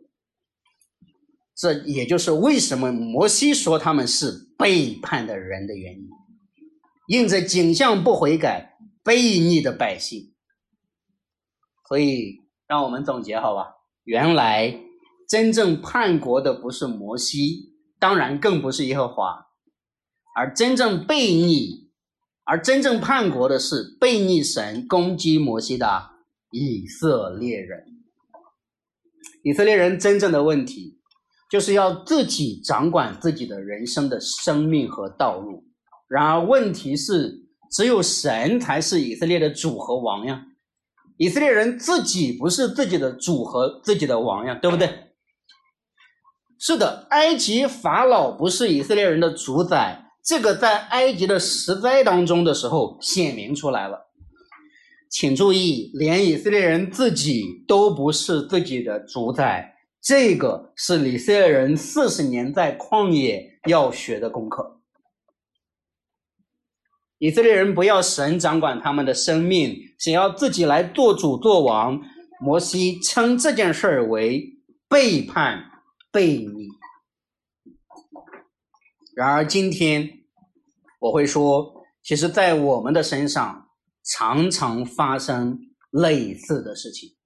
这也就是为什么摩西说他们是背叛的人的原因，因着景象不悔改，悖逆的百姓。所以让我们总结好吧，原来真正叛国的不是摩西，当然更不是耶和华，而真正悖逆，而真正叛国的是悖逆神、攻击摩西的以色列人。以色列人真正的问题就是要自己掌管自己的人生的生命和道路，然而问题是只有神才是以色列的主和王呀，以色列人自己不是自己的主和自己的王呀，对不对？是的，埃及法老不是以色列人的主宰，这个在埃及的十灾当中的时候显明出来了。请注意，连以色列人自己都不是自己的主宰，这个是以色列人四十年在旷野要学的功课。以色列人不要神掌管他们的生命，想要自己来做主做王，摩西称这件事为背叛悖逆。然而今天我会说，其实在我们的身上常常发生类似的事情，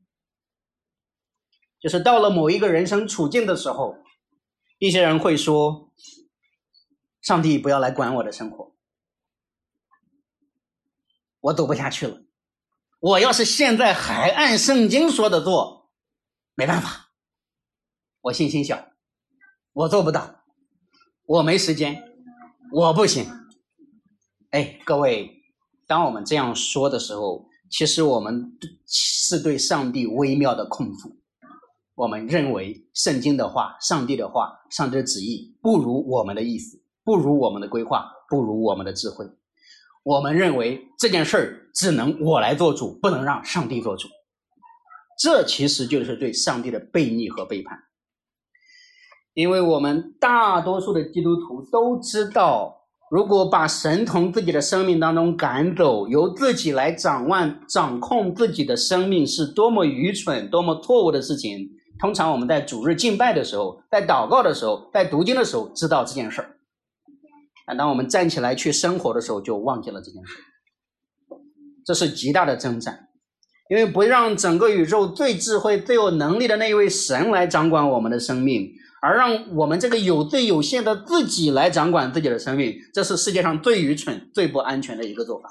就是到了某一个人生处境的时候，一些人会说，上帝不要来管我的生活，我走不下去了，我要是现在还按圣经说的做，没办法，我信心小，我做不到，我没时间，我不行。哎，各位，当我们这样说的时候，其实我们是对上帝微妙的控诉。我们认为圣经的话、上帝的话、上帝的旨意不如我们的意思，不如我们的规划，不如我们的智慧。我们认为这件事儿只能我来做主，不能让上帝做主。这其实就是对上帝的悖逆和背叛。因为我们大多数的基督徒都知道，如果把神从自己的生命当中赶走，由自己来掌握掌控自己的生命是多么愚蠢多么错误的事情。通常我们在主日敬拜的时候，在祷告的时候，在读经的时候知道这件事儿，但当我们站起来去生活的时候就忘记了这件事。这是极大的征战，因为不让整个宇宙最智慧最有能力的那一位神来掌管我们的生命，而让我们这个有罪有限的自己来掌管自己的生命，这是世界上最愚蠢最不安全的一个做法。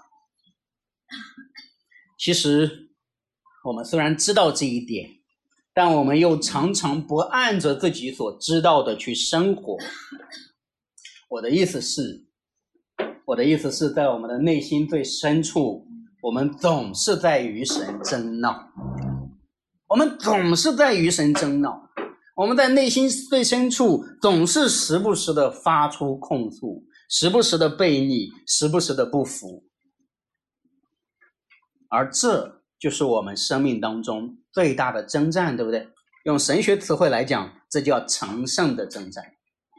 其实我们虽然知道这一点，但我们又常常不按着自己所知道的去生活。我的意思是我的意思是在我们的内心最深处，我们总是在与神争闹，我们总是在与神争闹，我们在内心最深处总是时不时的发出控诉，时不时的悖逆，时不时的不服。而这就是我们生命当中最大的征战，对不对？用神学词汇来讲，这叫成圣的征战。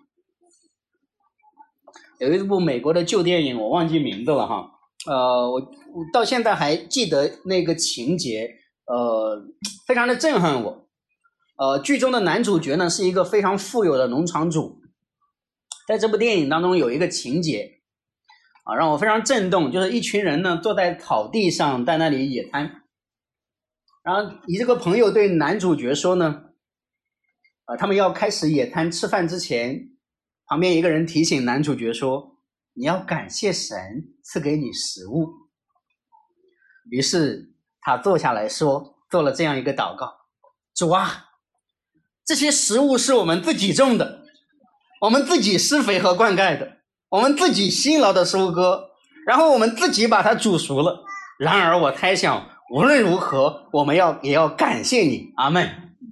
有一部美国的旧电影，我忘记名字了哈，呃，我到现在还记得那个情节，呃，非常的震撼我。呃，剧中的男主角呢是一个非常富有的农场主，在这部电影当中有一个情节啊，让我非常震动，就是一群人呢坐在草地上，在那里野餐。然后你这个朋友对男主角说呢，呃，他们要开始野餐吃饭之前，旁边一个人提醒男主角说，你要感谢神赐给你食物。于是他坐下来说，做了这样一个祷告，主啊，这些食物是我们自己种的，我们自己施肥和灌溉的，我们自己辛劳的收割，然后我们自己把它煮熟了。然而我猜想无论如何我们要也要感谢你，阿们。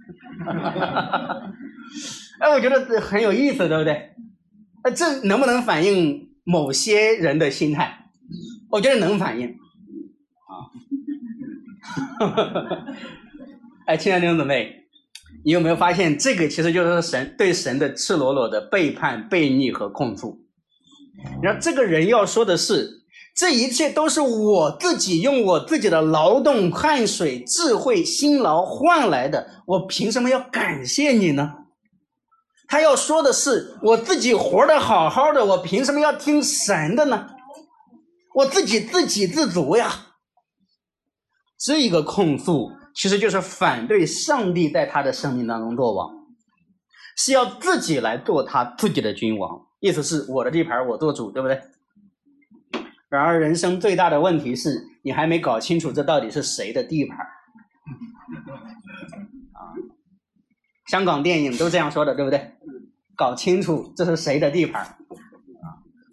哎，我觉得很有意思，对不对？这能不能反映某些人的心态？我觉得能反映啊。哎，亲爱的弟兄姊妹，你有没有发现这个其实就是神对神的赤裸裸的背叛、悖逆和控诉？然后这个人要说的是，这一切都是我自己用我自己的劳动、汗水、智慧、辛劳换来的，我凭什么要感谢你呢？他要说的是，我自己活得好好的，我凭什么要听神的呢？我自己自给自足呀。这个控诉其实就是反对上帝在他的生命当中做王，是要自己来做他自己的君王，意思是我的地盘我做主，对不对？然而人生最大的问题是你还没搞清楚这到底是谁的地盘啊！香港电影都这样说的，对不对？搞清楚这是谁的地盘啊！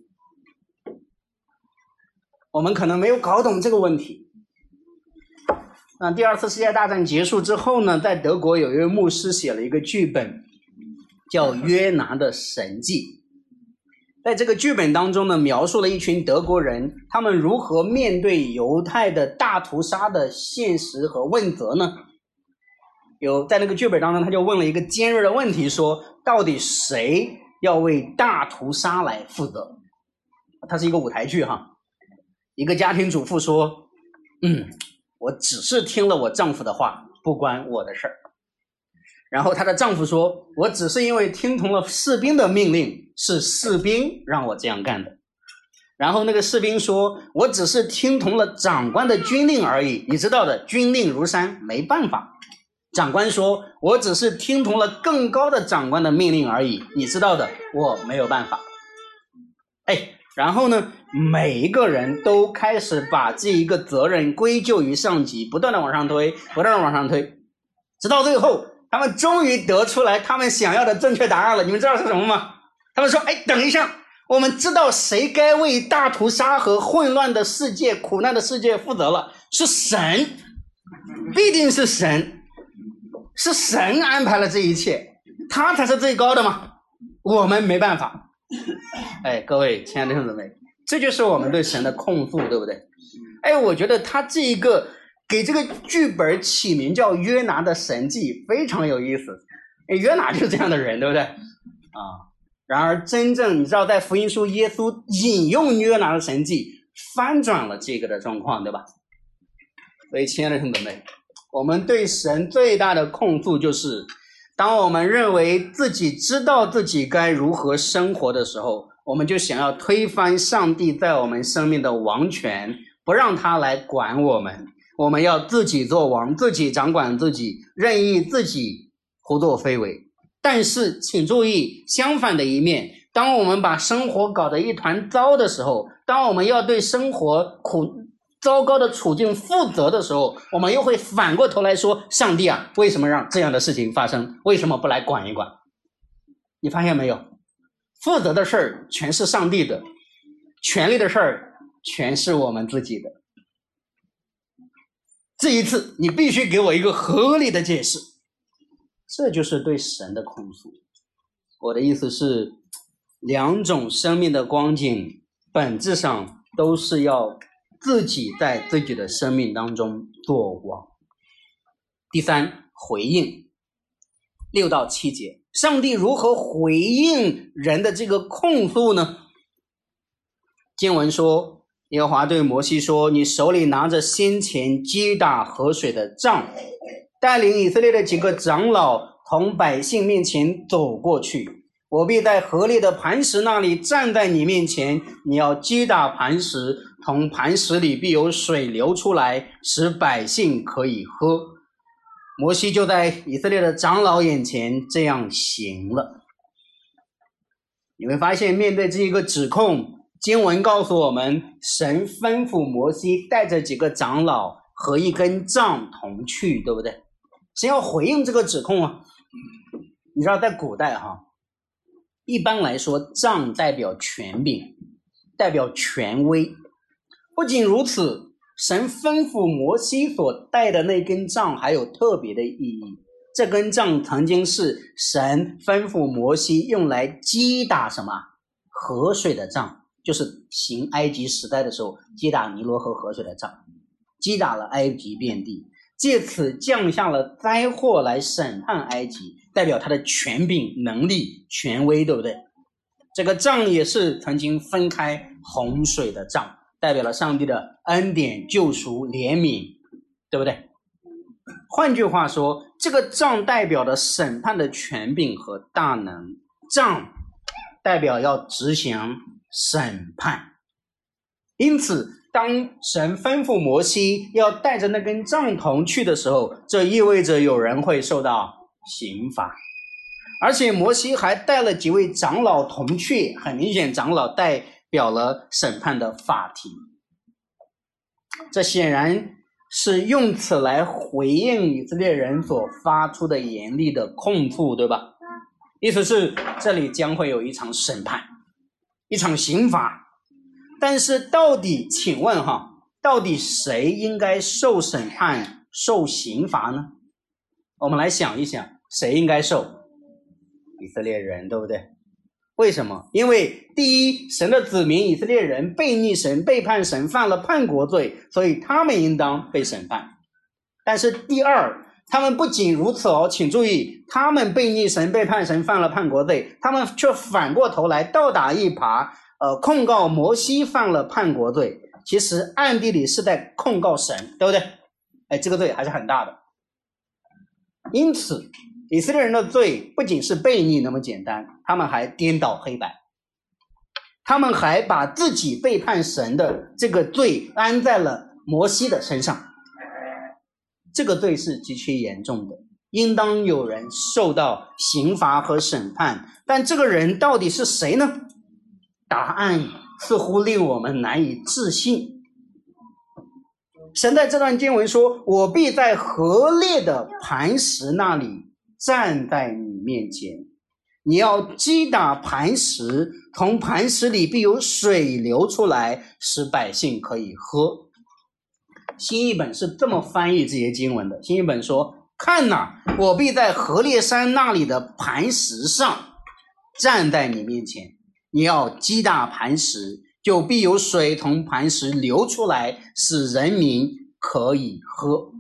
我们可能没有搞懂这个问题。那第二次世界大战结束之后呢，在德国有一位牧师写了一个剧本，叫《约拿的神迹》。在这个剧本当中呢，描述了一群德国人，他们如何面对犹太的大屠杀的现实和问责呢？有在那个剧本当中，他就问了一个尖锐的问题，说到底谁要为大屠杀来负责？它是一个舞台剧哈。一个家庭主妇说，嗯，我只是听了我丈夫的话，不关我的事儿。然后她的丈夫说，我只是因为听从了士兵的命令，是士兵让我这样干的。然后那个士兵说，我只是听从了长官的军令而已，你知道的，军令如山，没办法。长官说，我只是听从了更高的长官的命令而已，你知道的，我没有办法。哎，然后呢，每一个人都开始把这一个责任归咎于上级，不断的往上推，不断的往上推，直到最后他们终于得出来他们想要的正确答案了。你们知道是什么吗？他们说，哎，等一下，我们知道谁该为大屠杀和混乱的世界、苦难的世界负责了，是神，必定是神，是神安排了这一切，他才是最高的嘛，我们没办法。哎，各位亲爱的弟兄姊妹，这就是我们对神的控诉，对不对？哎，我觉得他这一个给这个剧本起名叫约拿的神迹非常有意思。哎，约拿就是这样的人，对不对啊？然而真正你知道，在福音书耶稣引用约拿的神迹，翻转了这个的状况，对吧？所以亲爱的弟兄姊妹，我们对神最大的控诉就是，当我们认为自己知道自己该如何生活的时候，我们就想要推翻上帝在我们生命的王权，不让他来管我们，我们要自己做王，自己掌管自己，任意自己胡作非为。但是请注意，相反的一面，当我们把生活搞得一团糟的时候，当我们要对生活苦糟糕的处境负责的时候，我们又会反过头来说，上帝啊，为什么让这样的事情发生？为什么不来管一管？你发现没有？负责的事儿全是上帝的，权力的事儿全是我们自己的。这一次你必须给我一个合理的解释，这就是对神的控诉。我的意思是，两种生命的光景本质上都是要自己在自己的生命当中做王。第三，回应六到七节，上帝如何回应人的这个控诉呢？经文说，耶和华对摩西说，你手里拿着先前击打河水的杖，带领以色列的几个长老从百姓面前走过去，我必在河里的磐石那里站在你面前，你要击打磐石，从磐石里必有水流出来，使百姓可以喝。摩西就在以色列的长老眼前这样行了。你会发现，面对这一个指控，经文告诉我们，神吩咐摩西带着几个长老和一根杖同去，对不对？神要回应这个指控啊。你知道在古代哈，一般来说杖代表权柄，代表权威。不仅如此，神吩咐摩西所带的那根杖还有特别的意义。这根杖曾经是神吩咐摩西用来击打什么？河水的杖，就是行埃及时代的时候击打尼罗河河水的杖，击打了埃及遍地，借此降下了灾祸来审判埃及，代表他的权柄、能力、权威，对不对？这个杖也是曾经分开洪水的杖，代表了上帝的恩典、救赎、怜悯，对不对？换句话说，这个杖代表了审判的权柄和大能，杖代表要执行审判。因此当神吩咐摩西要带着那根杖铜去的时候，这意味着有人会受到刑罚。而且摩西还带了几位长老同去，很明显长老代表了审判的法庭。这显然是用此来回应以色列人所发出的严厉的控诉，对吧？意思是这里将会有一场审判，一场刑罚。但是到底请问哈，到底谁应该受审判受刑罚呢？我们来想一想，谁应该受？以色列人，对不对？为什么？因为第一，神的子民以色列人背逆神，背叛神，犯了叛国罪，所以他们应当被审判。但是第二，他们不仅如此哦，请注意，他们背逆神，背叛神，犯了叛国罪，他们却反过头来倒打一耙，呃，控告摩西犯了叛国罪，其实暗地里是在控告神，对不对？哎，这个罪还是很大的。因此以色列人的罪不仅是悖逆那么简单，他们还颠倒黑白，他们还把自己背叛神的这个罪安在了摩西的身上。这个罪是极其严重的，应当有人受到刑罚和审判。但这个人到底是谁呢？答案似乎令我们难以置信。神在这段经文说，我必在河裂的磐石那里站在你面前，你要击打磐石，从磐石里必有水流出来，使百姓可以喝。新译本是这么翻译这些经文的，新译本说，看哪，我必在河裂山那里的磐石上站在你面前，你要击打磐石，就必有水从磐石流出来，使人民可以喝。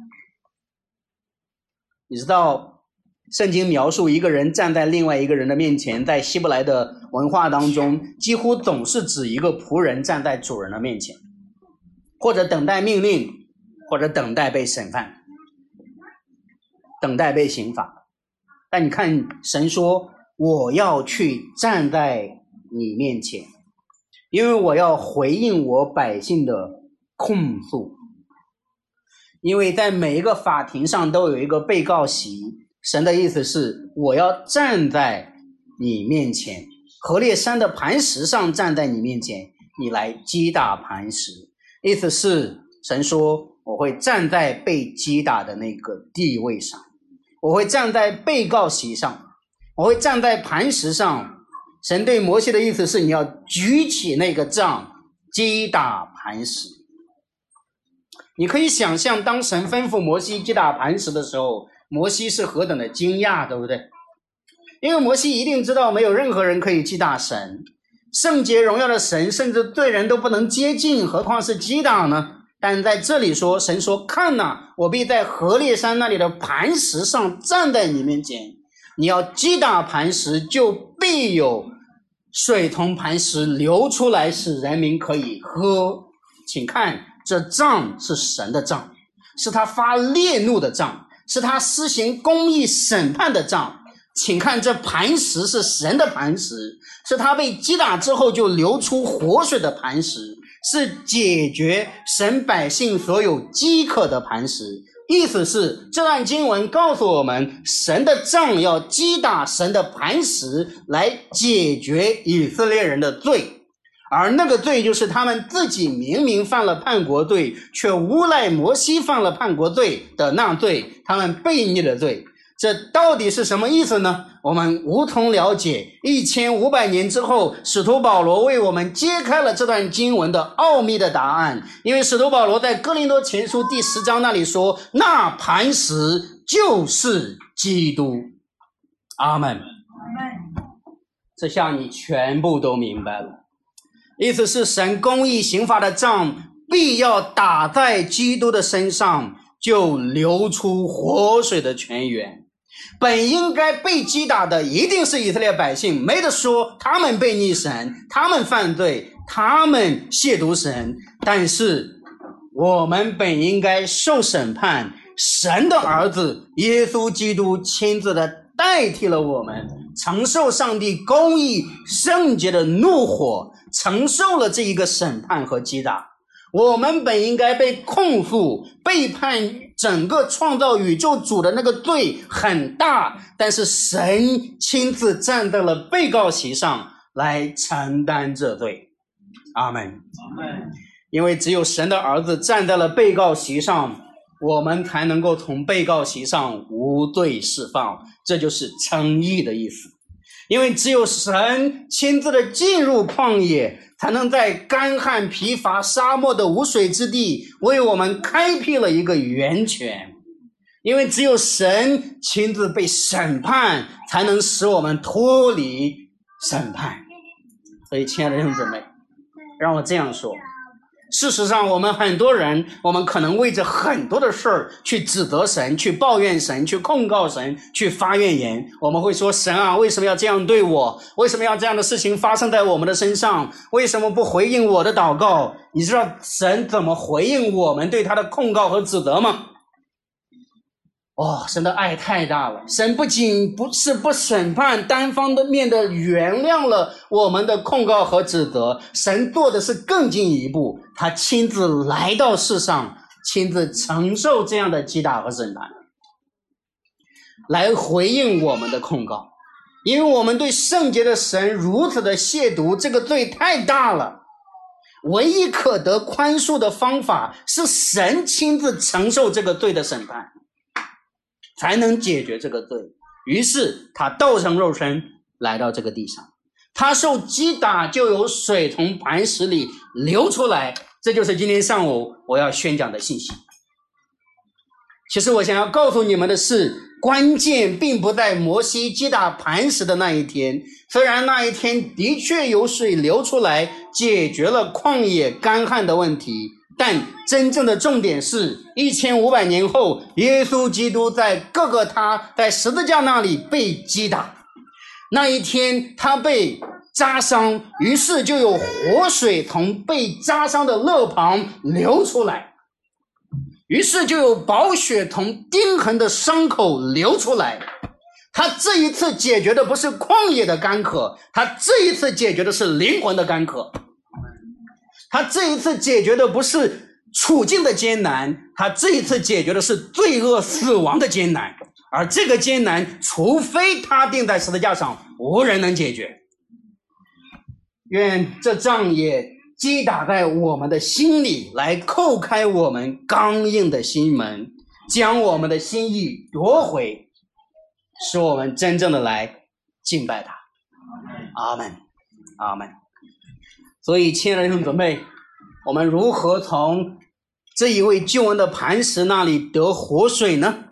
你知道圣经描述一个人站在另外一个人的面前，在希伯来的文化当中几乎总是指一个仆人站在主人的面前，或者等待命令，或者等待被审判，等待被刑罚。但你看神说，我要去站在你面前，因为我要回应我百姓的控诉。因为在每一个法庭上都有一个被告席，神的意思是，我要站在你面前，河裂山的磐石上站在你面前，你来击打磐石。意思是神说，我会站在被击打的那个地位上，我会站在被告席上，我会站在磐石上。神对摩西的意思是，你要举起那个杖，击打磐石。你可以想象，当神吩咐摩西击打磐石的时候，摩西是何等的惊讶，对不对？因为摩西一定知道没有任何人可以击打神，圣洁荣耀的神甚至罪人都不能接近，何况是击打呢？但在这里说，神说，看哪，我必在河裂山那里的磐石上站在你面前，你要击打磐石，就必有水从磐石流出来，使人民可以喝。请看，这杖是神的杖，是他发烈怒的杖，是他施行公义审判的杖。请看，这磐石是神的磐石，是他被击打之后就流出活水的磐石，是解决神百姓所有饥渴的磐石。意思是，这段经文告诉我们，神的杖要击打神的磐石，来解决以色列人的罪。而那个罪就是他们自己明明犯了叛国罪，却诬赖摩西犯了叛国罪的那罪，他们悖逆的罪。这到底是什么意思呢？我们无从了解。一千五百年之后，使徒保罗为我们揭开了这段经文的奥秘的答案。因为使徒保罗在哥林多前书第十章那里说，那磐石就是基督。阿们。这下你全部都明白了。意思是，神公义刑罚的杖必要打在基督的身上，就流出活水的泉源。本应该被击打的一定是以色列百姓，没得说，他们悖逆神，他们犯罪，他们亵渎神。但是我们本应该受审判，神的儿子耶稣基督亲自的代替了我们，承受上帝公义圣洁的怒火，承受了这一个审判和击打。 我们本应该被控诉背叛整个创造宇宙主的那个罪很大，但是神亲自站在了被告席上来承担这罪。阿们。 阿们。 因为只有神的儿子站在了被告席上，我们才能够从被告席上无罪释放，这就是称义的意思。因为只有神亲自的进入旷野，才能在干旱疲乏沙漠的无水之地为我们开辟了一个源泉。因为只有神亲自被审判，才能使我们脱离审判。所以亲爱的弟兄姊妹，让我这样说，事实上我们很多人，我们可能为着很多的事儿去指责神，去抱怨神，去控告神，去发怨言。我们会说，神啊，为什么要这样对我？为什么要这样的事情发生在我们的身上？为什么不回应我的祷告？你知道神怎么回应我们对他的控告和指责吗？哦，神的爱太大了，神不仅不是不审判，单方的面的原谅了我们的控告和指责，神做的是更进一步，他亲自来到世上，亲自承受这样的击打和审判，来回应我们的控告。因为我们对圣洁的神如此的亵渎，这个罪太大了，唯一可得宽恕的方法是神亲自承受这个罪的审判，才能解决这个罪。于是他道成肉身来到这个地上，他受击打，就有水从磐石里流出来。这就是今天上午我要宣讲的信息。其实我想要告诉你们的是，关键并不在摩西击打磐石的那一天，虽然那一天的确有水流出来，解决了旷野干旱的问题，但真正的重点是一千五百年后，耶稣基督在各个他在十字架那里被击打，那一天他被扎伤，于是就有活水从被扎伤的肋旁流出来，于是就有宝血从钉痕的伤口流出来。他这一次解决的不是旷野的干渴，他这一次解决的是灵魂的干渴。他这一次解决的不是处境的艰难，他这一次解决的是罪恶死亡的艰难，而这个艰难除非他钉在十字架上，无人能解决。愿这仗也击打在我们的心里，来叩开我们刚硬的心门，将我们的心意夺回，使我们真正的来敬拜他。阿们，阿们。所以亲爱的弟兄姊妹，我们如何从这一位救恩的磐石那里得活水呢？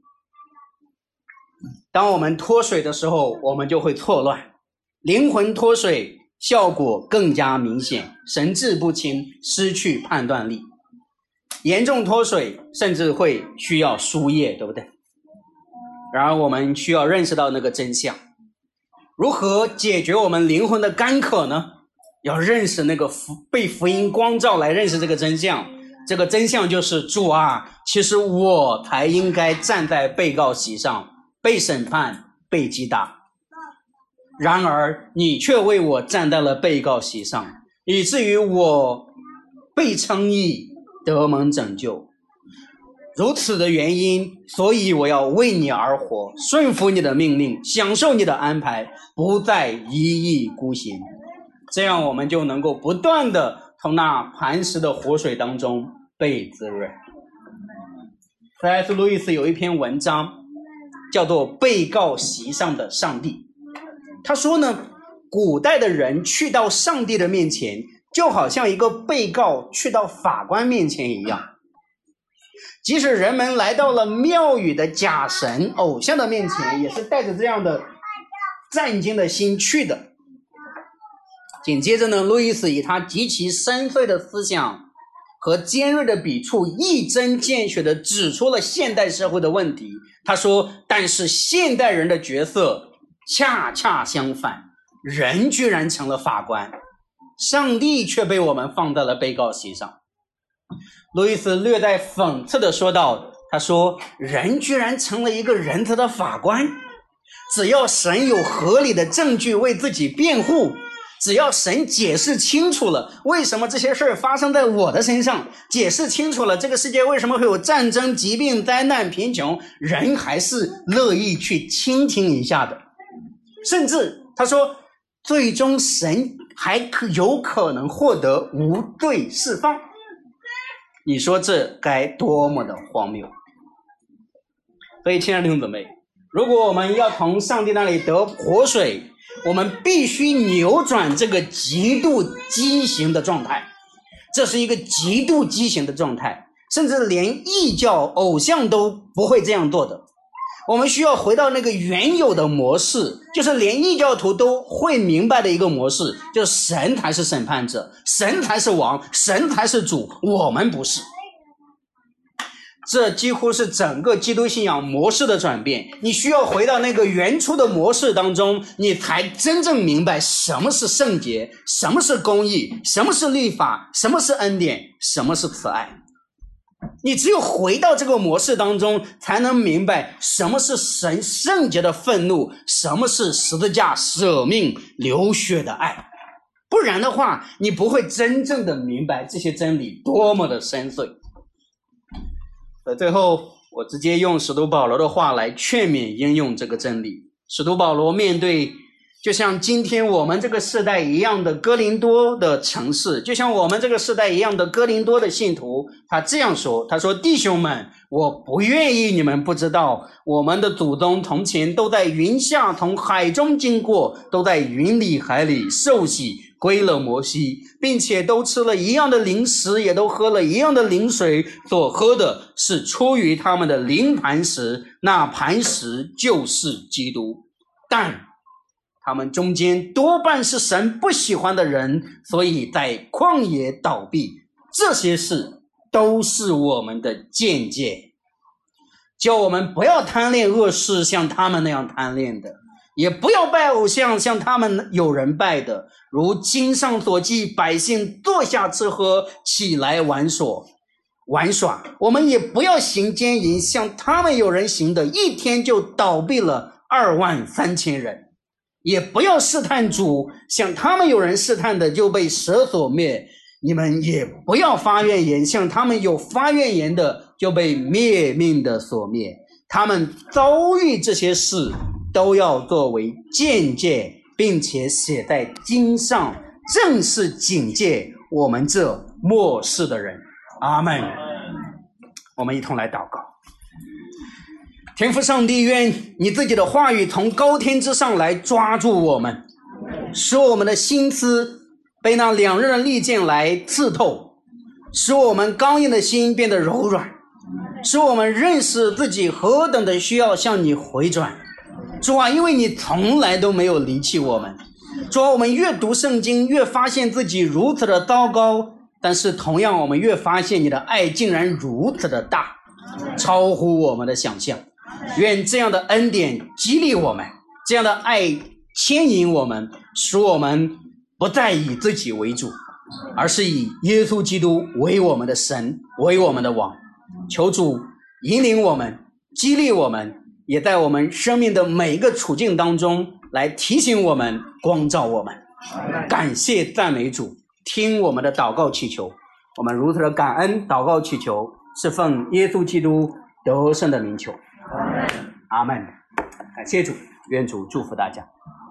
当我们脱水的时候，我们就会错乱，灵魂脱水效果更加明显，神志不清，失去判断力。严重脱水甚至会需要输液，对不对？然而我们需要认识到那个真相。如何解决我们灵魂的干渴呢？要认识那个福被福音光照，来认识这个真相。这个真相就是主啊，其实我才应该站在被告席上，被审判，被击打。然而你却为我站在了被告席上，以至于我被称义，得蒙拯救。如此的原因，所以我要为你而活，顺服你的命令，享受你的安排，不再一意孤行。这样我们就能够不断的从那磐石的活水当中被滋润。C S 路易斯有一篇文章叫做《被告席上的上帝》，他说呢，古代的人去到上帝的面前，就好像一个被告去到法官面前一样。即使人们来到了庙宇的假神偶像的面前，也是带着这样的战兢的心去的。紧接着呢，路易斯以他极其深邃的思想和尖锐的笔触，一针见血地指出了现代社会的问题。他说，但是现代人的角色恰恰相反，人居然成了法官，上帝却被我们放在了被告席上。路易斯略带讽刺地说道，他说，人居然成了一个仁慈的法官，只要神有合理的证据为自己辩护， 只要神解释清楚了为什么这些事儿发生在我的身上，解释清楚了这个世界为什么会有战争、疾病、灾难、贫穷，人还是乐意去倾听一下的。甚至他说最终神还可有可能获得无罪释放。你说这该多么的荒谬。所以亲爱的弟兄姊妹，如果我们要从上帝那里得活水，我们必须扭转这个极度畸形的状态。这是一个极度畸形的状态，甚至连异教偶像都不会这样做的。我们需要回到那个原有的模式，就是连异教徒都会明白的一个模式，就是神才是审判者，神才是王，神才是主，我们不是。这几乎是整个基督信仰模式的转变。你需要回到那个原初的模式当中，你才真正明白什么是圣洁，什么是公义，什么是律法，什么是恩典，什么是慈爱。你只有回到这个模式当中，才能明白什么是神圣洁的愤怒，什么是十字架舍命流血的爱。不然的话，你不会真正的明白这些真理多么的深邃。在最后，我直接用使徒保罗的话来劝勉应用这个真理。使徒保罗面对就像今天我们这个世代一样的哥林多的城市，就像我们这个世代一样的哥林多的信徒，他这样说，他说：弟兄们，我不愿意你们不知道，我们的祖宗从前都在云下从海中经过，都在云里海里受洗归了摩西，并且都吃了一样的灵食，也都喝了一样的灵水，所喝的是出于他们的灵磐石，那磐石就是基督。但他们中间多半是神不喜欢的人，所以在旷野倒闭。这些事都是我们的见解，叫我们不要贪恋恶事，像他们那样贪恋的，也不要拜偶像，像他们有人拜的。如经上所记，百姓坐下吃喝，起来玩耍玩耍。我们也不要行奸淫，像他们有人行的，一天就倒闭了二万三千人。也不要试探主，像他们有人试探的，就被蛇所灭。你们也不要发怨言，像他们有发怨言的，就被灭命的所灭。他们遭遇这些事，都要作为见解，并且写在经上，正是警戒我们这末世的人。阿们。我们一同来祷告。天父上帝，愿你自己的话语从高天之上来抓住我们，使我们的心思被那两刃的利剑来刺透，使我们刚硬的心变得柔软，使我们认识自己何等的需要向你回转。主啊，因为你从来都没有离弃我们。主啊，我们越读圣经越发现自己如此的糟糕，但是同样我们越发现你的爱竟然如此的大，超乎我们的想象。愿这样的恩典激励我们，这样的爱牵引我们，使我们不再以自己为主，而是以耶稣基督为我们的神，为我们的王。求主引领我们，激励我们，也在我们生命的每一个处境当中来提醒我们，光照我们。感谢赞美主，听我们的祷告祈求，我们如此的感恩祷告祈求，是奉耶稣基督得胜的名求。阿们。感谢主，愿主祝福大家。